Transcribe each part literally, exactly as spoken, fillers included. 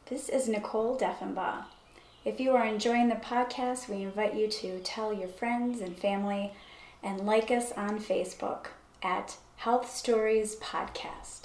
This is Nicole Deffenbaugh. If you are enjoying the podcast, we invite you to tell your friends and family and like us on Facebook at Health Stories Podcast.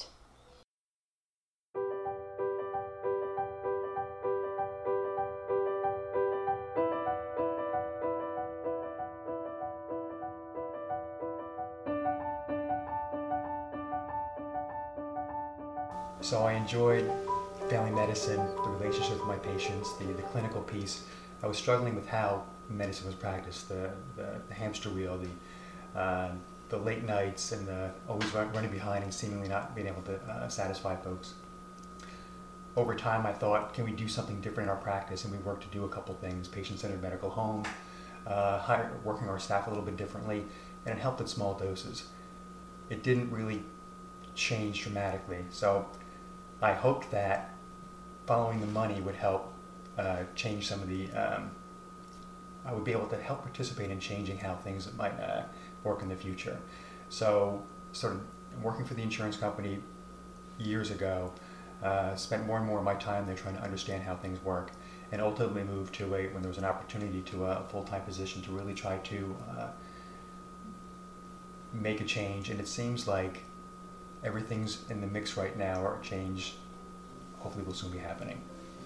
So I enjoyed family medicine, the relationship with my patients, the, the clinical piece. I was struggling with how medicine was practiced, the, the, the hamster wheel, the, uh, the late nights, and the always run, running behind and seemingly not being able to uh, satisfy folks. Over time, I thought, can we do something different in our practice? And we worked to do a couple things: patient-centered medical home, uh, hire, working our staff a little bit differently, and it helped at small doses. It didn't really change dramatically. So I hoped that following the money would help uh, change some of the, um, I would be able to help participate in changing how things might uh, work in the future. So started working for the insurance company years ago, uh, spent more and more of my time there trying to understand how things work, and ultimately moved to a, when there was an opportunity to a full-time position to really try to uh, make a change. And it seems like everything's in the mix right now, or change hopefully will soon be happening.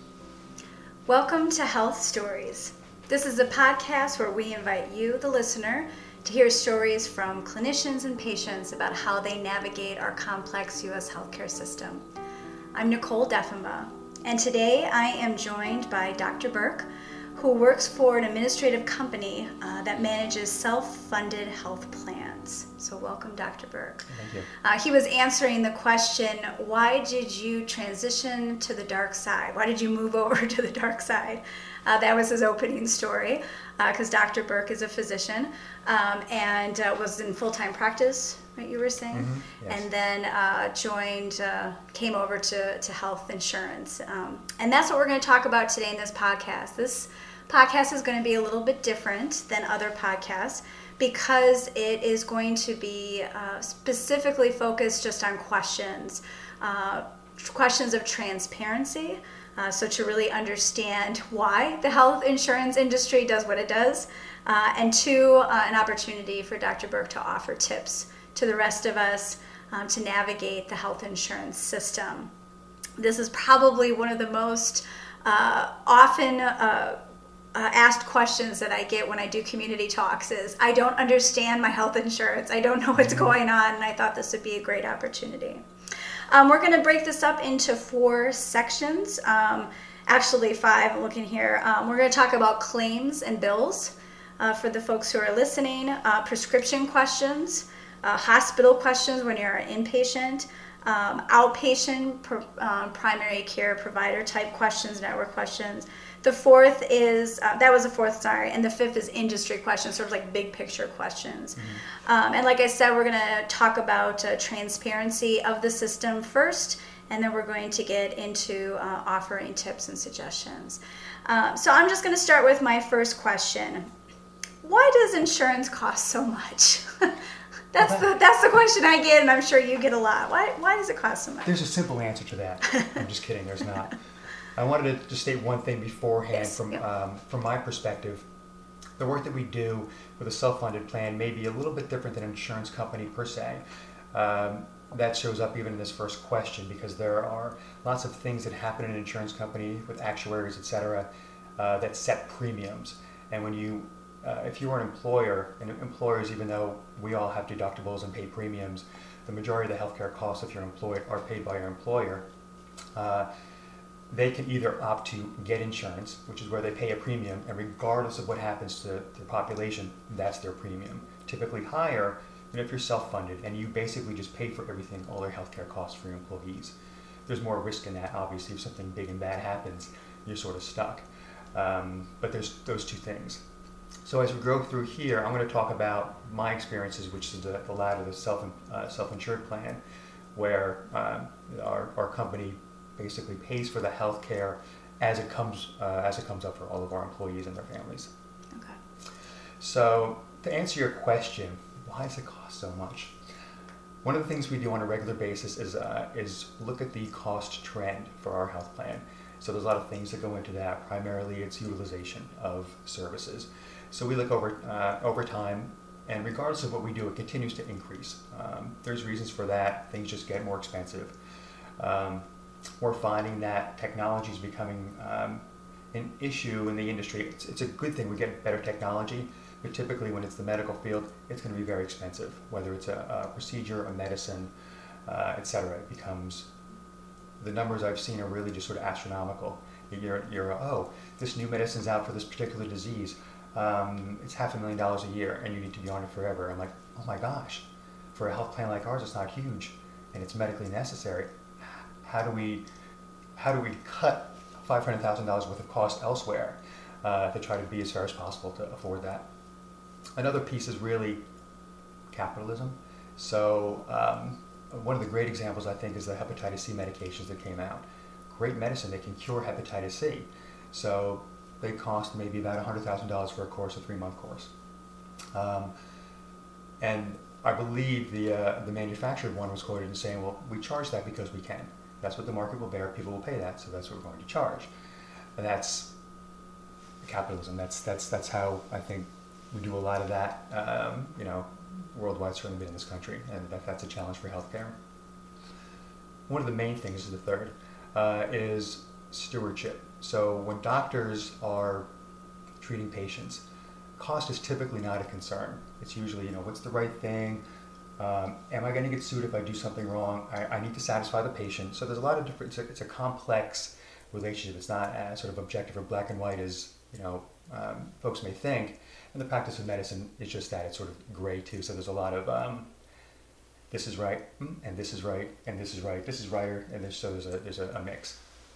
Welcome to Health Stories. This is a podcast where we invite you, the listener, to hear stories from clinicians and patients about how they navigate our complex U S healthcare system. I'm Nicole Deffenbaugh, and today I am joined by Doctor Burke, who works for an administrative company uh, that manages self-funded health plans. So welcome, Doctor Burke. Thank you. Uh, he was answering the question, why did you transition to the dark side? Why did you move over to the dark side? Uh, that was his opening story, because uh, Doctor Burke is a physician um, and uh, was in full-time practice, right, you were saying? Mm-hmm. Yes. And then uh, joined, uh, came over to, to health insurance. Um, and that's what we're going to talk about today in this podcast. This podcast is going to be a little bit different than other podcasts because it is going to be uh, specifically focused just on questions, uh, questions of transparency. Uh, so to really understand why the health insurance industry does what it does, uh, and two, uh, an opportunity for Doctor Burke to offer tips to the rest of us um, to navigate the health insurance system. This is probably one of the most uh, often uh, Uh, asked questions that I get when I do community talks is, I don't understand my health insurance. I don't know what's going on, and I thought this would be a great opportunity. Um, we're going to break this up into four sections, um, actually five, I'm looking here. Um, we're going to talk about claims and bills uh, for the folks who are listening, uh, prescription questions, uh, hospital questions when you're an inpatient, um, outpatient pr- uh, primary care provider type questions, network questions. The fourth is, uh, that was the fourth, sorry, and the fifth is industry questions, sort of like big picture questions. Mm-hmm. Um, and like I said, we're going to talk about uh, transparency of the system first, and then we're going to get into uh, offering tips and suggestions. Um, so I'm just going to start with my first question. Why does insurance cost so much? That's the that's the question I get, and I'm sure you get a lot. Why why does it cost so much? There's a simple answer to that. I'm just kidding, there's not. I wanted to just state one thing beforehand. Yes, from yeah. um, from my perspective. The work that we do with a self-funded plan may be a little bit different than an insurance company per se. Um, that shows up even in this first question, because there are lots of things that happen in an insurance company with actuaries, et cetera, uh, that set premiums. And when you, uh, if you are an employer, and employers, even though we all have deductibles and pay premiums, the majority of the healthcare costs, if you're employed, are paid by your employer. Uh, They can either opt to get insurance, which is where they pay a premium, and regardless of what happens to the population, that's their premium. Typically higher than if you're self-funded, and you basically just pay for everything, all their healthcare costs for your employees. There's more risk in that, obviously. If something big and bad happens, you're sort of stuck. Um, but there's those two things. So as we go through here, I'm going to talk about my experiences, which is the, the latter, the self, uh, self-insured plan, where um, our, our company basically pays for the health care as it comes uh, as it comes up for all of our employees and their families. Okay. So to answer your question, why does it cost so much? One of the things we do on a regular basis is uh, is look at the cost trend for our health plan. So there's a lot of things that go into that. Primarily, it's utilization of services. So we look over uh, over time, and regardless of what we do, it continues to increase. Um, there's reasons for that. Things just get more expensive. Um, we're finding that technology is becoming um, an issue in the industry. It's, it's a good thing we get better technology, but typically when it's the medical field, it's going to be very expensive. Whether it's a, a procedure, a medicine, uh, et cetera, it becomes, the numbers I've seen are really just sort of astronomical. You're, you're oh, this new medicine's out for this particular disease. Um, it's half a million dollars a year and you need to be on it forever. I'm like, oh my gosh, for a health plan like ours, it's not huge and it's medically necessary. How do we, how do we cut five hundred thousand dollars worth of cost elsewhere uh, to try to be as fair as possible to afford that? Another piece is really capitalism. So um, one of the great examples, I think, is the hepatitis C medications that came out. Great medicine, they can cure hepatitis C. So they cost maybe about one hundred thousand dollars for a course, a three-month course. Um, and I believe the uh, the manufacturer one was quoted in saying, well, we charge that because we can. That's what the market will bear, people will pay that, so that's what we're going to charge. And that's capitalism. That's that's that's how I think we do a lot of that, um, you know, worldwide, certainly been in this country, and that, that's a challenge for healthcare. One of the main things is the third, uh, is stewardship. So when doctors are treating patients, cost is typically not a concern. It's usually, you know, what's the right thing? Um, am I going to get sued if I do something wrong? I, I need to satisfy the patient. So there's a lot of different, it's a, it's a complex relationship. It's not as sort of objective or black and white as, you know, um, folks may think. And the practice of medicine is just that. It's sort of gray too. So there's a lot of, um, this is right, and this is right, and this is right, this is righter, and there's, so there's a, there's a, a mix.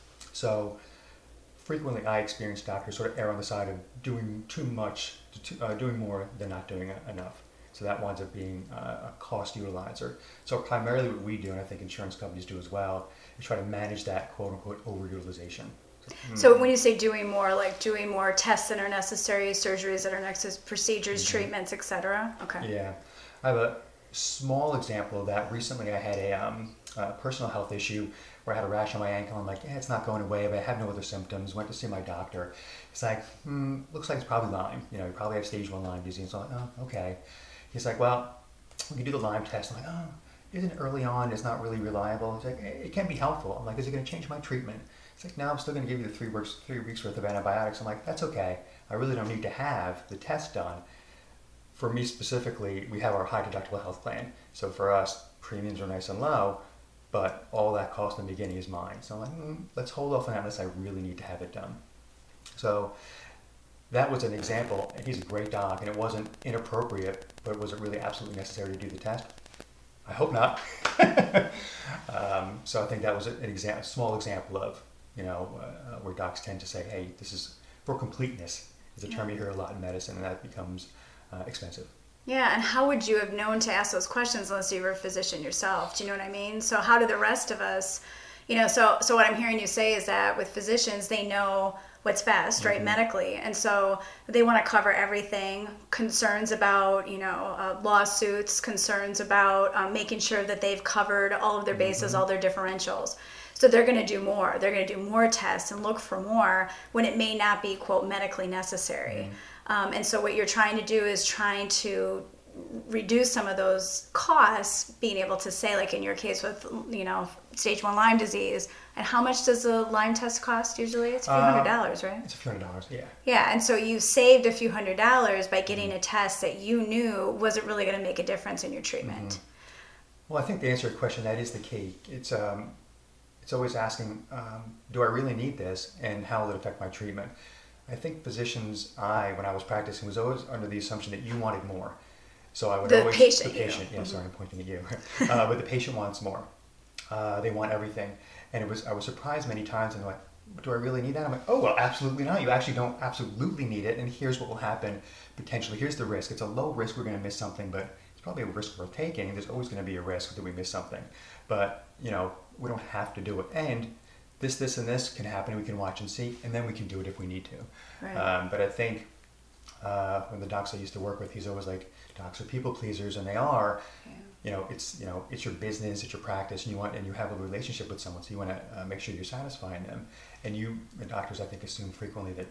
So frequently I experience doctors sort of err on the side of doing too much, uh, doing more than not doing enough. So that winds up being uh, a cost utilizer. So primarily what we do, and I think insurance companies do as well, is try to manage that quote unquote overutilization. So, so when you say doing more, like doing more tests that are necessary, surgeries that are necessary, procedures, mm-hmm. treatments, et cetera? Okay. Yeah. I have a small example of that. Recently I had a, um, a personal health issue where I had a rash on my ankle. I'm like, yeah, it's not going away, but I have no other symptoms. Went to see my doctor. He's like, hmm, looks like it's probably Lyme. You know, you probably have stage one Lyme disease. So I'm like, oh, okay. He's like, well, we can do the Lyme test. I'm like, oh, isn't it early on? It's not really reliable. He's like, it can be helpful. I'm like, is it going to change my treatment? He's like, no, I'm still going to give you the three weeks, three weeks worth of antibiotics. I'm like, that's okay. I really don't need to have the test done. For me specifically, we have our high deductible health plan. So for us, premiums are nice and low, but all that cost in the beginning is mine. So I'm like, mm, let's hold off on that unless I really need to have it done. So that was an example. He's a great doc, and it wasn't inappropriate, but was it really absolutely necessary to do the test? I hope not. um, so I think that was an example, a small example of, you know, uh, where docs tend to say, hey, this is for completeness, is a term you hear a lot in medicine, and that becomes uh, expensive. Yeah, and how would you have known to ask those questions unless you were a physician yourself? Do you know what I mean? So how do the rest of us, you know, so so what I'm hearing you say is that with physicians, they know what's best, right, mm-hmm. medically. And so they want to cover everything, concerns about, you know, uh, lawsuits, concerns about um, making sure that they've covered all of their bases, mm-hmm. all their differentials. So they're going to do more. They're going to do more tests and look for more when it may not be, quote, medically necessary. Mm-hmm. Um, and so what you're trying to do is trying to reduce some of those costs, being able to say, like in your case with, you know, stage one Lyme disease, and how much does a Lyme test cost usually? It's a few uh, hundred dollars, right? It's a few hundred dollars, yeah. Yeah, and so you saved a few hundred dollars by getting a test that you knew wasn't really going to make a difference in your treatment. Mm-hmm. Well, I think to answer your question, that is the key. It's um, it's always asking, um, do I really need this, and how will it affect my treatment? I think physicians, I, when I was practicing, was always under the assumption that you wanted more. So I would the always... Patient, the patient. Yeah, mm-hmm. sorry, I'm pointing at you. uh, but the patient wants more. Uh, they want everything. And it was I was surprised many times, and like, do I really need that? I'm like, oh, well, absolutely not. You actually don't absolutely need it, and here's what will happen potentially. Here's the risk. It's a low risk we're going to miss something, but it's probably a risk worth taking. There's always going to be a risk that we miss something. But, you know, we don't have to do it. And this, this, and this can happen, and we can watch and see, and then we can do it if we need to. Right. Um, but I think Uh, when the docs I used to work with, he's always like, docs are people pleasers, and they are. Yeah. You know, it's you know, it's your business, it's your practice, and you want and you have a relationship with someone, so you want to uh, make sure you're satisfying them. And you, and doctors, I think, assume frequently that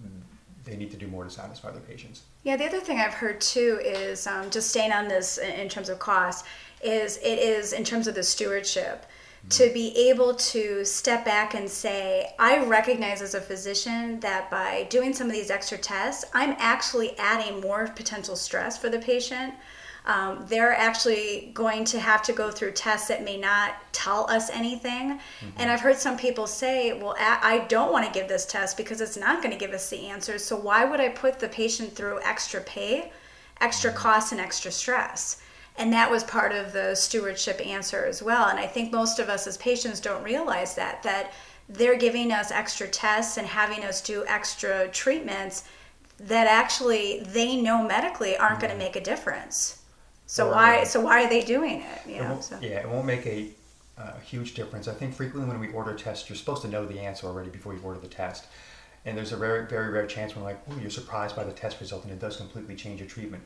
they need to do more to satisfy their patients. Yeah, the other thing I've heard too is um, just staying on this in terms of cost is it is in terms of the stewardship. To be able to step back and say, I recognize as a physician that by doing some of these extra tests, I'm actually adding more potential stress for the patient. Um, they're actually going to have to go through tests that may not tell us anything. Mm-hmm. And I've heard some people say, well, I don't want to give this test because it's not going to give us the answers. So why would I put the patient through extra pay, extra mm-hmm. costs, and extra stress? And that was part of the stewardship answer as well. And I think most of us as patients don't realize that, that they're giving us extra tests and having us do extra treatments that actually they know medically aren't mm-hmm. going to make a difference. So or, why so why are they doing it? You it know, so. Yeah, it won't make a uh, huge difference. I think frequently when we order tests, you're supposed to know the answer already before you order the test. And there's a very, very rare chance when we're like, oh, you're surprised by the test result and it does completely change your treatment.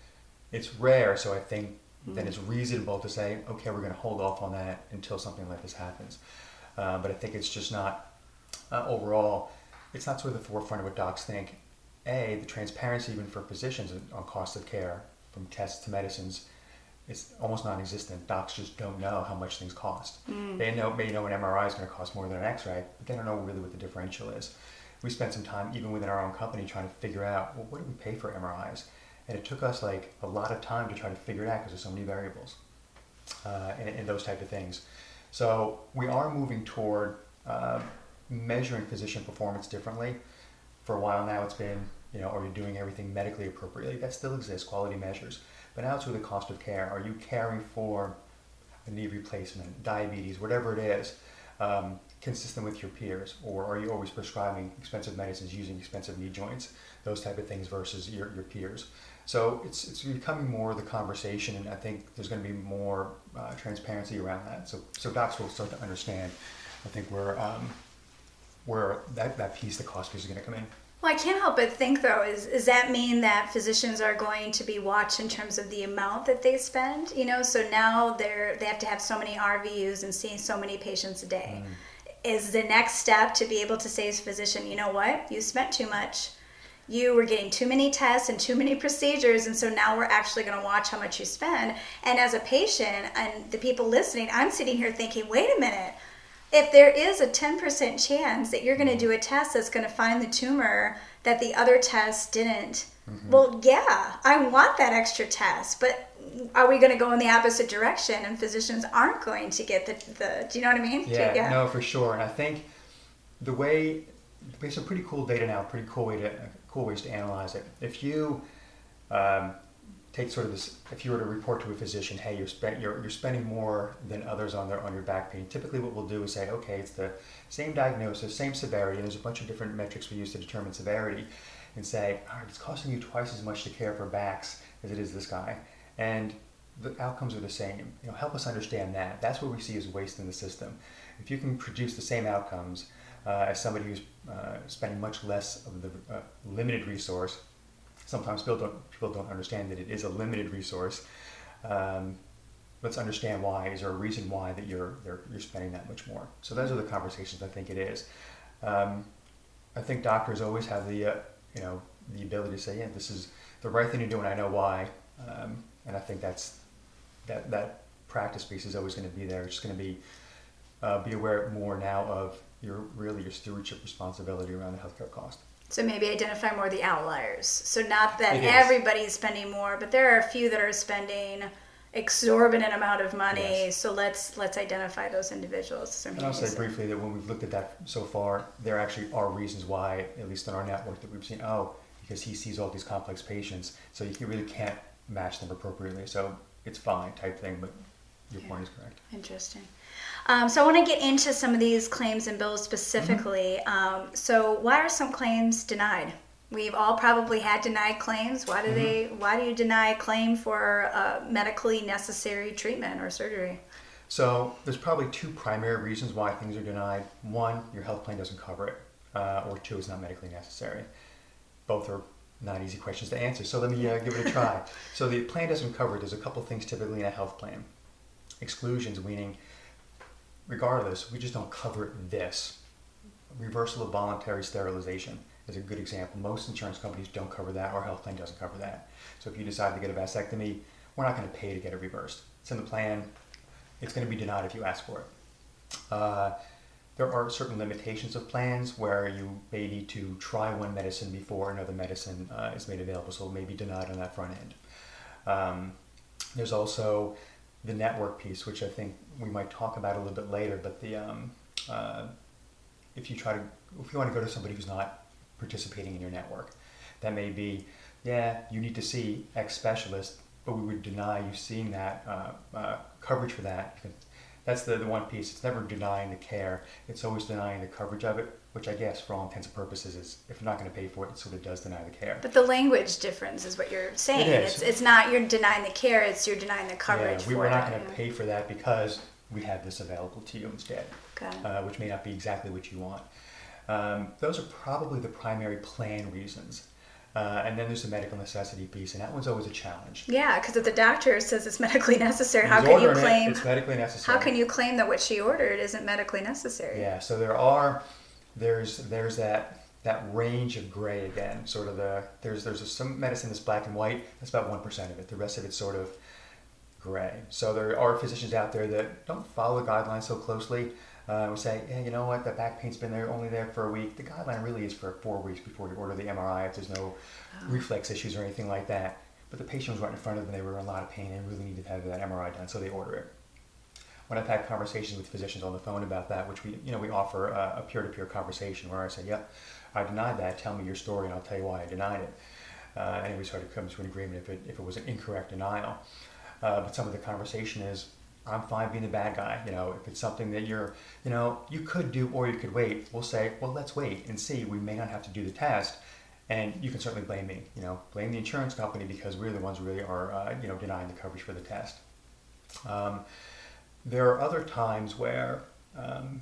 It's rare, so I think then it's reasonable to say, okay, we're going to hold off on that until something like this happens. Uh, but I think it's just not, uh, overall, it's not sort of the forefront of what docs think. A, the transparency even for physicians on cost of care, from tests to medicines, is almost non-existent. Docs just don't know how much things cost. Mm. They know, may know an M R I is going to cost more than an X-ray, but they don't know really what the differential is. We spent some time, even within our own company, trying to figure out, well, what do we pay for M R Is? And it took us like a lot of time to try to figure it out because there's so many variables uh, and, and those type of things. So we are moving toward uh, measuring physician performance differently. For a while now it's been, you know, are you doing everything medically appropriately? That still exists, quality measures. But now it's really cost of care. Are you caring for a knee replacement, diabetes, whatever it is, um, consistent with your peers? Or are you always prescribing expensive medicines using expensive knee joints? Those type of things versus your, your peers. So it's it's becoming more the conversation, and I think there's going to be more uh, transparency around that. So so docs will start to understand, I think, where um, where that, that piece, the cost piece, is going to come in. Well, I can't help but think, though, is does that mean that physicians are going to be watched in terms of the amount that they spend? You know, so now they're they have to have so many R V Us and see so many patients a day. Mm. Is the next step to be able to say as a physician, you know what, you spent too much. You were getting too many tests and too many procedures, and so now we're actually going to watch how much you spend. And as a patient and the people listening, I'm sitting here thinking, wait a minute, if there is a ten percent chance that you're going to do a test that's going to find the tumor that the other tests didn't, mm-hmm. well, yeah, I want that extra test, but are we going to go in the opposite direction and physicians aren't going to get the, the do you know what I mean? Yeah, yeah. No, for sure. And I think the way, we have some pretty cool data now, pretty cool way to cool ways to analyze it. If you um, take sort of this, if you were to report to a physician, hey, you're, spent, you're you're spending more than others on their on your back pain. Typically, what we'll do is say, okay, it's the same diagnosis, same severity, and there's a bunch of different metrics we use to determine severity, and say, all right, it's costing you twice as much to care for backs as it is this guy, and the outcomes are the same. You know, help us understand that. That's what we see as waste in the system. If you can produce the same outcomes Uh, as somebody who's uh, spending much less of the uh, limited resource. Sometimes people don't, people don't understand that it is a limited resource. Um, let's understand why. Is there a reason why that you're you're spending that much more? So those are the conversations I think it is. Um, I think doctors always have the uh, you know the ability to say, yeah, this is the right thing to do, and I know why. Um, and I think that's that that practice piece is always going to be there. It's going to be uh, be aware more now of your really your stewardship responsibility around the healthcare cost. So maybe identify more the outliers. So not that everybody's spending more, but there are a few that are spending exorbitant amount of money. Yes. So let's let's identify those individuals. And I'll say briefly that when we've looked at that so far, there actually are reasons why, at least in our network, that we've seen, oh, because he sees all these complex patients, so you really can't match them appropriately. So it's fine type thing, but your yeah. point is correct. Interesting. Um, so I want to get into some of these claims and bills specifically. Mm-hmm. Um, so why are some claims denied? We've all probably had denied claims. Why do mm-hmm. they? Why do you deny a claim for uh, medically necessary treatment or surgery? So there's probably two primary reasons why things are denied. One, your health plan doesn't cover it, uh, or two, it's not medically necessary. Both are not easy questions to answer, so let me uh, give it a try. So the plan doesn't cover, there's a couple things typically in a health plan. Exclusions, meaning regardless, we just don't cover this. Reversal of voluntary sterilization is a good example. Most insurance companies don't cover that, or health plan doesn't cover that. So if you decide to get a vasectomy, we're not going to pay to get it reversed. It's in the plan. It's going to be denied if you ask for it. Uh, there are certain limitations of plans where you may need to try one medicine before another medicine uh, is made available, so it may be denied on that front end. Um, there's also the network piece, which I think we might talk about a little bit later, but the um, uh, if you try to, if you want to go to somebody who's not participating in your network, that may be, yeah, you need to see X specialist, but we would deny you seeing that uh, uh, coverage for that. That's the, the one piece. It's never denying the care. It's always denying the coverage of it, which I guess for all intents and purposes is, if you're not going to pay for it, it sort of does deny the care. But the language difference is what you're saying. It is. It's, it's not you're denying the care, it's you're denying the coverage yeah, we for were it. not going to yeah. pay for that because we have this available to you instead, Got it. uh, which may not be exactly what you want. Um, those are probably the primary plan reasons. Uh, and then there's the medical necessity piece, and that one's always a challenge. Yeah, because if the doctor says it's medically necessary, how He's can you ordering it, claim it's medically necessary? how can you claim that what she ordered isn't medically necessary? Yeah, so there are there's there's that that range of gray again. Sort of the there's there's a, some medicine that's black and white. That's about one percent of it. The rest of it's sort of gray. So there are physicians out there that don't follow the guidelines so closely. Uh, we say, yeah, you know what, that back pain's been there only there for a week. The guideline really is for four weeks before you order the M R I if there's no oh. reflex issues or anything like that. But the patient was right in front of them, they were in a lot of pain, and really needed to have that M R I done, so they order it. When I've had conversations with physicians on the phone about that, which we, you know, we offer a, a peer-to-peer conversation where I say, yep, I denied that, tell me your story and I'll tell you why I denied it. Uh, and we sort of come to an agreement if it, if it was an incorrect denial. Uh, but some of the conversation is, I'm fine being the bad guy. You know, if it's something that you're, you know, you could do or you could wait, we'll say, well, let's wait and see. We may not have to do the test. And you can certainly blame me, you know, blame the insurance company because we're the ones who really are, uh, you know, denying the coverage for the test. Um, there are other times where um,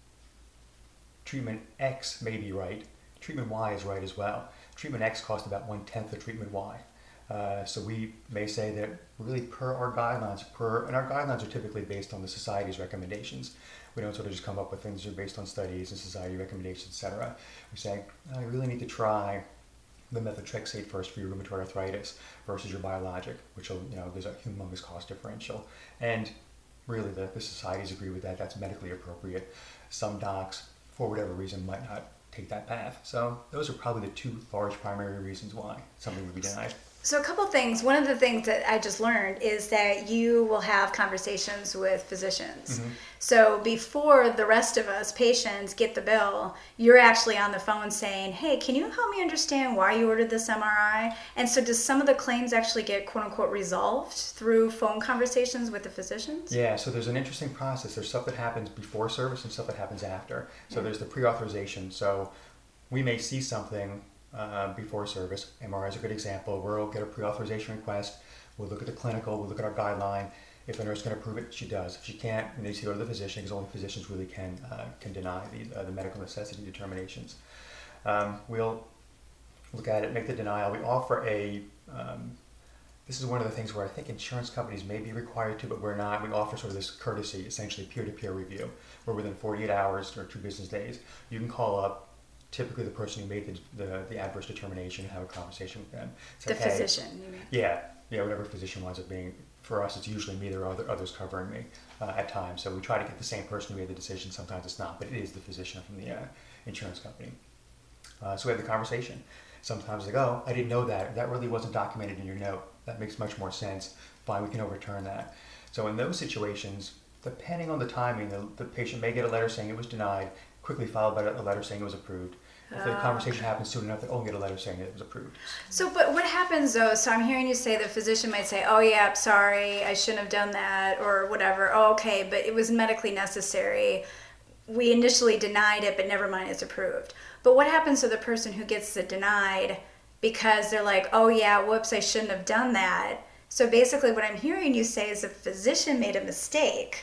treatment X may be right. Treatment Y is right as well. Treatment X costs about one-tenth of treatment Y. Uh, so we may say that really per our guidelines, per and our guidelines are typically based on the society's recommendations. We don't sort of just come up with things that are based on studies and society recommendations, et cetera. We say, oh, you really need to try the methotrexate first for your rheumatoid arthritis versus your biologic, which will, you know, there's a humongous cost differential. And really the, the societies agree with that. That's medically appropriate. Some docs, for whatever reason, might not take that path. So those are probably the two large primary reasons why something would be denied. So a couple things. One of the things that I just learned is that you will have conversations with physicians. Mm-hmm. So before the rest of us patients get the bill, you're actually on the phone saying, hey, can you help me understand why you ordered this M R I? And so does some of the claims actually get quote unquote resolved through phone conversations with the physicians? Yeah, so there's an interesting process. There's stuff that happens before service and stuff that happens after. So yeah. There's the pre-authorization. So we may see something Uh, before service. M R I is a good example. We'll get a pre-authorization request. We'll look at the clinical. We'll look at our guideline. If the nurse can approve it, she does. If she can't, it needs to go to the physician because only physicians really can uh, can deny the uh, the medical necessity determinations. Um, we'll look at it, make the denial. We offer a. Um, this is one of the things where I think insurance companies may be required to, but we're not. We offer sort of this courtesy, essentially peer-to-peer review, where within forty-eight hours or two business days, you can call up. Typically the person who made the, the, the adverse determination and have a conversation with them. Say, the physician, hey, you mean? Yeah, yeah, whatever physician winds up being. For us, it's usually me, there are other, others covering me uh, at times. So we try to get the same person who made the decision. Sometimes it's not, but it is the physician from the uh, insurance company. Uh, so we have the conversation. Sometimes they go, I didn't know that. That really wasn't documented in your note. That makes much more sense. Fine, we can overturn that. So in those situations, depending on the timing, the, the patient may get a letter saying it was denied, quickly followed by a letter saying it was approved. If the conversation happens soon enough, they'll only get a letter saying that it was approved. So, but what happens though? So I'm hearing you say the physician might say, oh yeah, I'm sorry, I shouldn't have done that or whatever. Oh, okay, but it was medically necessary. We initially denied it, but never mind, it's approved. But what happens to the person who gets it denied because they're like, oh yeah, whoops, I shouldn't have done that. So basically what I'm hearing you say is the physician made a mistake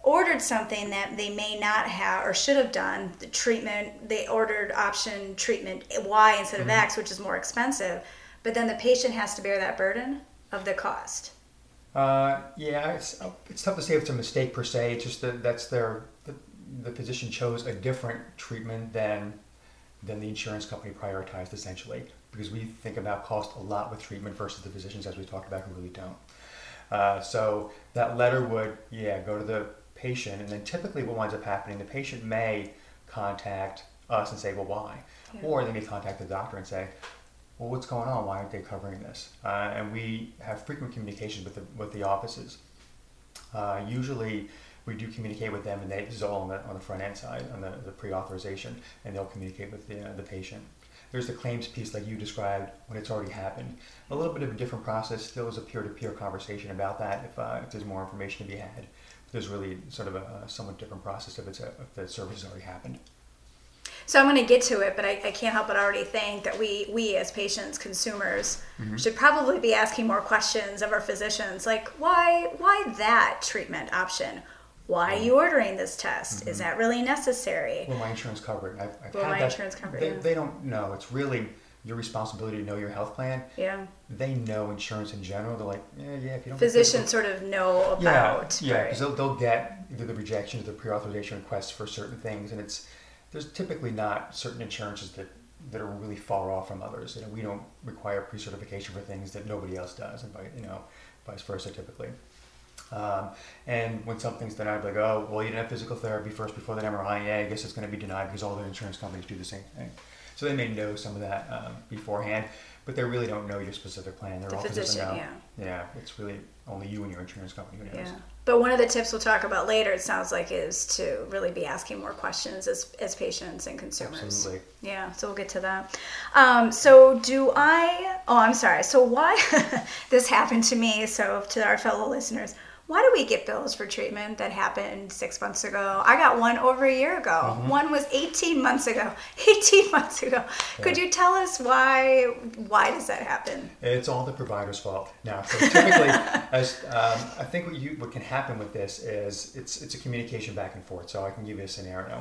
ordered something that they may not have or should have done, the treatment, they ordered option treatment Y instead of mm-hmm. X, which is more expensive, but then the patient has to bear that burden of the cost. Uh, yeah, it's, it's tough to say if it's a mistake per se. It's just that that's their, the, the physician chose a different treatment than than the insurance company prioritized, essentially, because we think about cost a lot with treatment versus the physicians, as we talked about, who really don't. Uh, so that letter would, yeah, go to the patient, and then typically what winds up happening, the patient may contact us and say, well, why? Yeah. Or they may contact the doctor and say, well, what's going on? Why aren't they covering this? Uh, and we have frequent communications with the with the offices. Uh, usually, we do communicate with them, and they, this is all on the on the front end side, on the, the pre-authorization, and they'll communicate with the uh, the patient. There's the claims piece, like you described, when it's already happened. A little bit of a different process. Still is a peer-to-peer conversation about that. If uh, if there's more information to be had, there's really sort of a, a somewhat different process if it's a, if the service has already happened. So I'm going to get to it, but I, I can't help but already think that we, we as patients, consumers, mm-hmm. should probably be asking more questions of our physicians, like why why that treatment option? Why are you ordering this test? Mm-hmm. Is that really necessary? Will my insurance cover it? I've, I've Will had my that. insurance cover it? They, yeah. they don't know. It's really your responsibility to know your health plan. Yeah. They know insurance in general. They're like, yeah, yeah. If you don't. Physicians sort of know about. Yeah, yeah, because right. they'll, they'll get either the rejection or the pre-authorization requests for certain things, and it's there's typically not certain insurances that, that are really far off from others. You know, we don't require pre-certification for things that nobody else does, and by, you know, vice versa typically. Um, and when something's denied, like, oh, well, you didn't have physical therapy first before that M R I, yeah, I guess it's going to be denied because all the insurance companies do the same thing. So they may know some of that um, beforehand, but they really don't know your specific plan. Their the office physician, doesn't know. yeah. Yeah, it's really only you and your insurance company who knows. Yeah. But one of the tips we'll talk about later, it sounds like, is to really be asking more questions as as patients and consumers. Absolutely. Yeah, so we'll get to that. Um, so do I, oh, I'm sorry. So why, this happened to me, so to our fellow listeners, why do we get bills for treatment that happened six months ago? I got one over a year ago. Mm-hmm. One was eighteen months ago. eighteen months ago. Yeah. Could you tell us why Why does that happen? It's all the provider's fault. Now, so typically, as um, I think what you what can happen with this is it's it's a communication back and forth. So I can give you a scenario.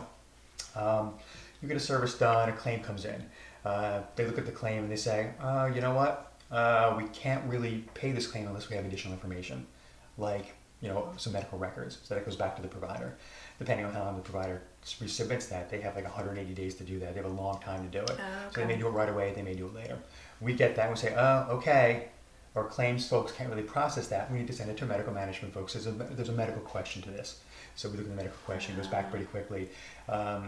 Um, you get a service done, a claim comes in. Uh, they look at the claim and they say, uh, you know what? Uh, we can't really pay this claim unless we have additional information, like, you know, some medical records. So that goes back to the provider. Depending on how long the provider resubmits that, they have like one hundred eighty days to do that. They have a long time to do it. Oh, okay. So they may do it right away, they may do it later. We get that and we say, oh, okay. Our claims folks can't really process that. We need to send it to medical management folks. There's a, there's a medical question to this. So we look at the medical question, it goes back pretty quickly. Um,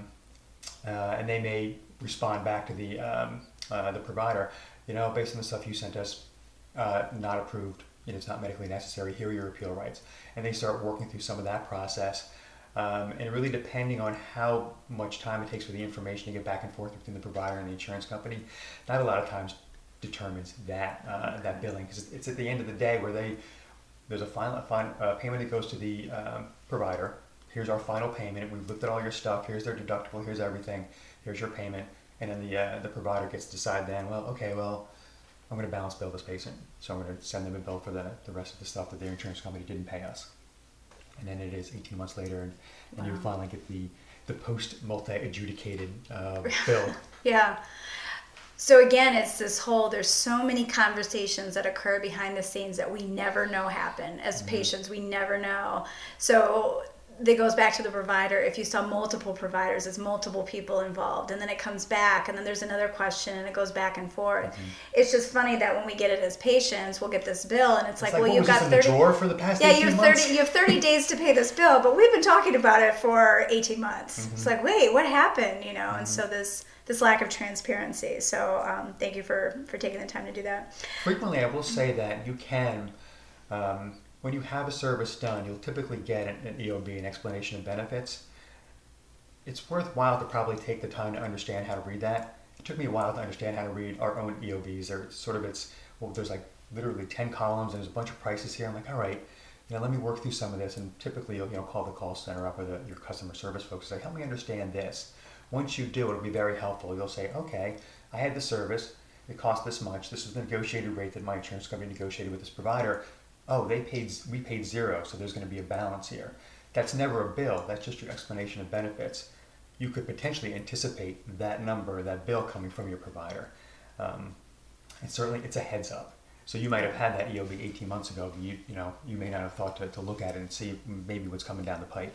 uh, and they may respond back to the, um, uh, the provider, you know, based on the stuff you sent us, uh, not approved. You know, it's not medically necessary, here are your appeal rights. And they start working through some of that process. Um, and really depending on how much time it takes for the information to get back and forth between the provider and the insurance company, that a lot of times determines that uh, that billing. Because it's at the end of the day where they, there's a final, a final uh, payment that goes to the um, provider. Here's our final payment. We've looked at all your stuff. Here's their deductible. Here's everything. Here's your payment. And then the uh, the provider gets to decide then, well, okay, well, I'm going to balance bill this patient, so I'm going to send them a bill for the, the rest of the stuff that their insurance company didn't pay us. And then it is eighteen months later, and, and wow. you finally get the, the post-multi-adjudicated uh, bill. Yeah. So again, it's this whole, there's so many conversations that occur behind the scenes that we never know happen. As mm-hmm. patients, we never know. So that goes back to the provider. If you saw multiple providers, it's multiple people involved, and then it comes back, and then there's another question, and it goes back and forth. Mm-hmm. It's just funny that when we get it as patients, we'll get this bill, and it's, it's like, like, well, you've got in thirty. The drawer for the past yeah, eighteen you have months? thirty. You have thirty days to pay this bill, but we've been talking about it for eighteen months. Mm-hmm. It's like, wait, what happened? You know, mm-hmm. and so this this lack of transparency. So um, thank you for for taking the time to do that. Frequently, I will say that you can. Um, When you have a service done, you'll typically get an, an E O B, an explanation of benefits. It's worthwhile to probably take the time to understand how to read that. It took me a while to understand how to read our own E O Bs. There's sort of it's well, there's like literally ten columns and there's a bunch of prices here. I'm like, all right, you know, let me work through some of this. And typically, you'll you know call the call center up or the, your customer service folks. Say, help me understand this. Once you do, it'll be very helpful. You'll say, okay, I had the service. It cost this much. This was the negotiated rate that my insurance company negotiated with this provider. Oh, they paid, we paid zero, so there's going to be a balance here. That's never a bill. That's just your explanation of benefits. You could potentially anticipate that number, that bill coming from your provider. Um, and certainly it's a heads up. So you might have had that E O B eighteen months ago, but you, you know, you may not have thought to, to look at it and see maybe what's coming down the pike.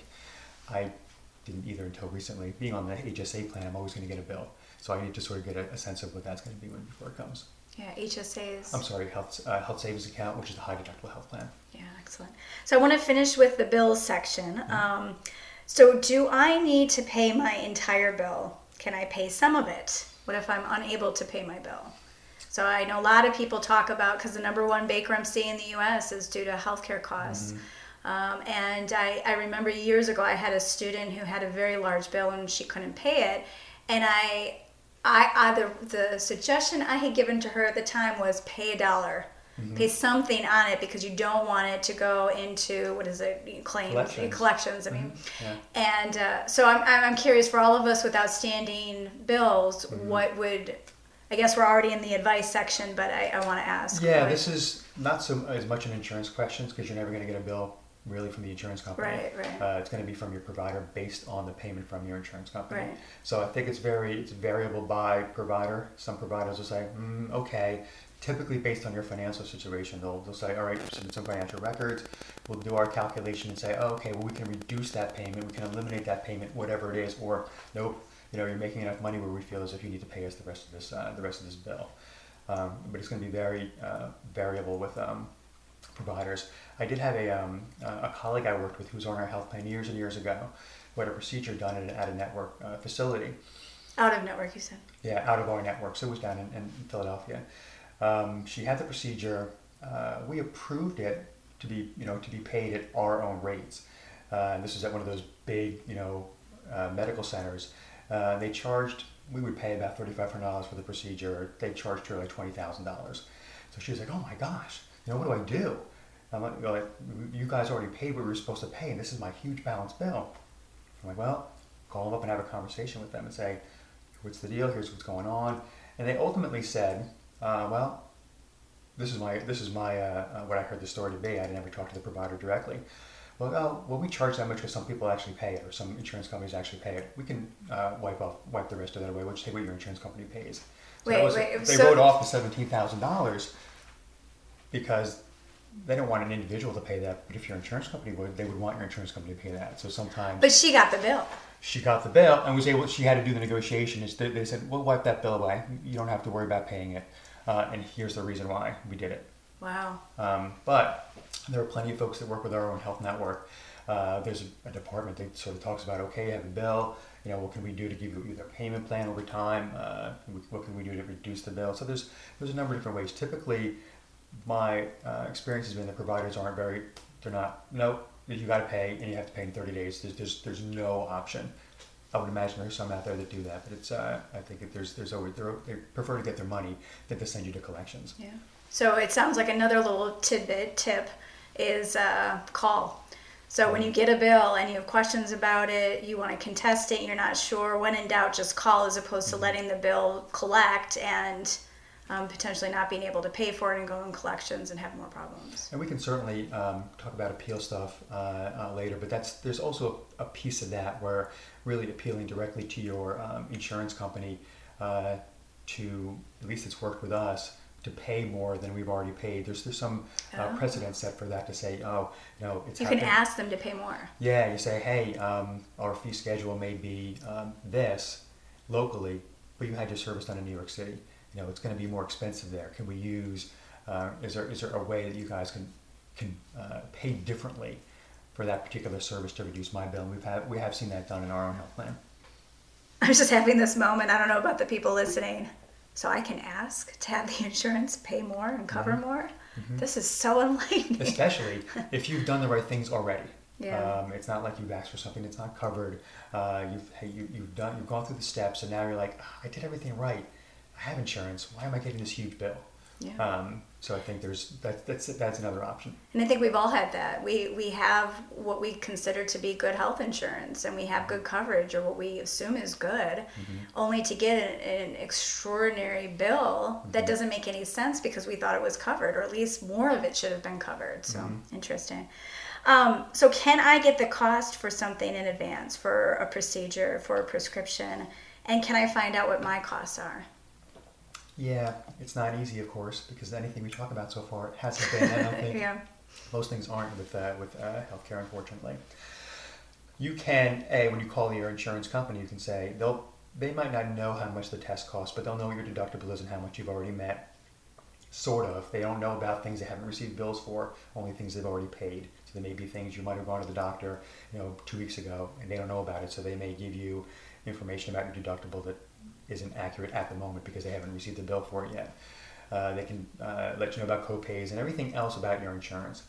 I didn't either until recently. Being on the H S A plan, I'm always going to get a bill. So I need to sort of get a, a sense of what that's going to be when before it comes. Yeah, H S As. I'm sorry, health uh, health savings account, which is the high deductible health plan. Yeah, excellent. So I want to finish with the bills section. Mm-hmm. Um, so do I need to pay my entire bill? Can I pay some of it? What if I'm unable to pay my bill? So I know a lot of people talk about, because the number one bankruptcy in the U S is due to healthcare costs. Mm-hmm. Um, and I, I remember years ago I had a student who had a very large bill and she couldn't pay it. And I, I, I the, the suggestion I had given to her at the time was pay a dollar. Mm-hmm. Pay something on it, because you don't want it to go into, what is it, claims, collections. collections I mean, mm-hmm. yeah. And uh, so I'm I'm curious, for all of us with outstanding bills, mm-hmm. what would, I guess we're already in the advice section, but I, I want to ask. Yeah, what, this is not so as much an insurance question, because you're never going to get a bill really from the insurance company. Right, right. Uh, it's going to be from your provider based on the payment from your insurance company. Right. So I think it's very it's variable by provider. Some providers will say, mm, okay. Typically based on your financial situation, they'll, they'll say, all right, submit some financial records. We'll do our calculation and say, oh, okay, well, we can reduce that payment. We can eliminate that payment, whatever it is. Or, nope, you know, you're making enough money where we feel as if you need to pay us the rest of this, uh, the rest of this bill. Um, but it's going to be very uh, variable with um, providers. I did have a, um, a colleague I worked with who was on our health plan years and years ago, who had a procedure done at, at a network uh, facility. Out of network, you said? Yeah, out of our network. So it was down in, in Philadelphia. Um, she had the procedure. Uh, we approved it to be, you know, to be paid at our own rates. Uh, and this was at one of those big, you know, uh, medical centers. Uh, they charged. We would pay about thirty-five hundred dollars for the procedure. They charged her like twenty thousand dollars. So she was like, "Oh my gosh, you know, what do I do?" I'm like, like, "You guys already paid what we were supposed to pay, and this is my huge balance bill." I'm like, "Well, call them up and have a conversation with them and say, what's the deal? Here's what's going on." And they ultimately said, Uh, well, this is my this is my uh, uh, what I heard the story to be. I didn't ever talk to the provider directly. Well, oh, well, we charge that much because some people actually pay it, or some insurance companies actually pay it. We can uh, wipe off wipe the rest of that away. We'll just take what your insurance company pays. So wait, was, wait. They so wrote off the seventeen thousand dollars because they don't want an individual to pay that. But if your insurance company would, they would want your insurance company to pay that. So sometimes. But she got the bill. She got the bill and was able. She had to do the negotiation. Is they said, "We'll wipe that bill away. You don't have to worry about paying it." Uh, and here's the reason why we did it. Wow. Um, but there are plenty of folks that work with our own health network. Uh, there's a, a department that sort of talks about, okay, you have a bill, you know, what can we do to give you either a payment plan over time? Uh, what can we do to reduce the bill? So there's there's a number of different ways. Typically, my uh, experience has been the providers aren't very, they're not, nope, you got to pay and you have to pay in thirty days. There's, there's, there's no option. I would imagine there's some out there that do that, but it's. Uh, I think that there's there's always they prefer to get their money than to send you to collections. Yeah. So it sounds like another little tidbit tip is uh, call. So mm-hmm. when you get a bill and you have questions about it, you want to contest it, you're not sure. When in doubt, just call, as opposed to mm-hmm. letting the bill collect and um, potentially not being able to pay for it and go in collections and have more problems. And we can certainly um, talk about appeal stuff uh, uh, later, but that's there's also a piece of that where really appealing directly to your um, insurance company uh, to, at least it's worked with us, to pay more than we've already paid. There's there's some uh, oh. precedent set for that to say, oh, no, it's You happened. can ask them to pay more. Yeah, you say, hey, um, our fee schedule may be um, this locally, but you had your service done in New York City. You know, it's going to be more expensive there. Can we use, uh, is there is there a way that you guys can can uh, pay differently for that particular service to reduce my bill? And we've had, we have seen that done in our own health plan. I was just having this moment. I don't know about the people listening. So I can ask to have the insurance pay more and cover mm-hmm. more? Mm-hmm. This is so enlightening. Especially if you've done the right things already. Yeah. Um, it's not like you've asked for something that's not covered. Uh, you've hey, you, you've done you've gone through the steps, and now you're like, oh, I did everything right. I have insurance. Why am I getting this huge bill? Yeah. Um, so I think there's that, that's that's another option. And I think we've all had that. We we have what we consider to be good health insurance, and we have good coverage, or what we assume is good, mm-hmm. only to get an, an extraordinary bill mm-hmm. that doesn't make any sense because we thought it was covered, or at least more of it should have been covered. So mm-hmm. interesting. Um, so can I get the cost for something in advance, for a procedure, for a prescription, and can I find out what my costs are? Yeah, it's not easy, of course, because anything we talk about so far hasn't been. I don't think Yeah. most things aren't with uh, with uh, healthcare, unfortunately. You can, A, when you call your insurance company, you can say, they'll they might not know how much the test costs, but they'll know what your deductible is and how much you've already met. Sort of. They don't know about things they haven't received bills for, only things they've already paid. So there may be things you might have gone to the doctor, you know, two weeks ago, and they don't know about it, so they may give you information about your deductible that isn't accurate at the moment because they haven't received the bill for it yet. Uh, they can uh, let you know about co-pays and everything else about your insurance.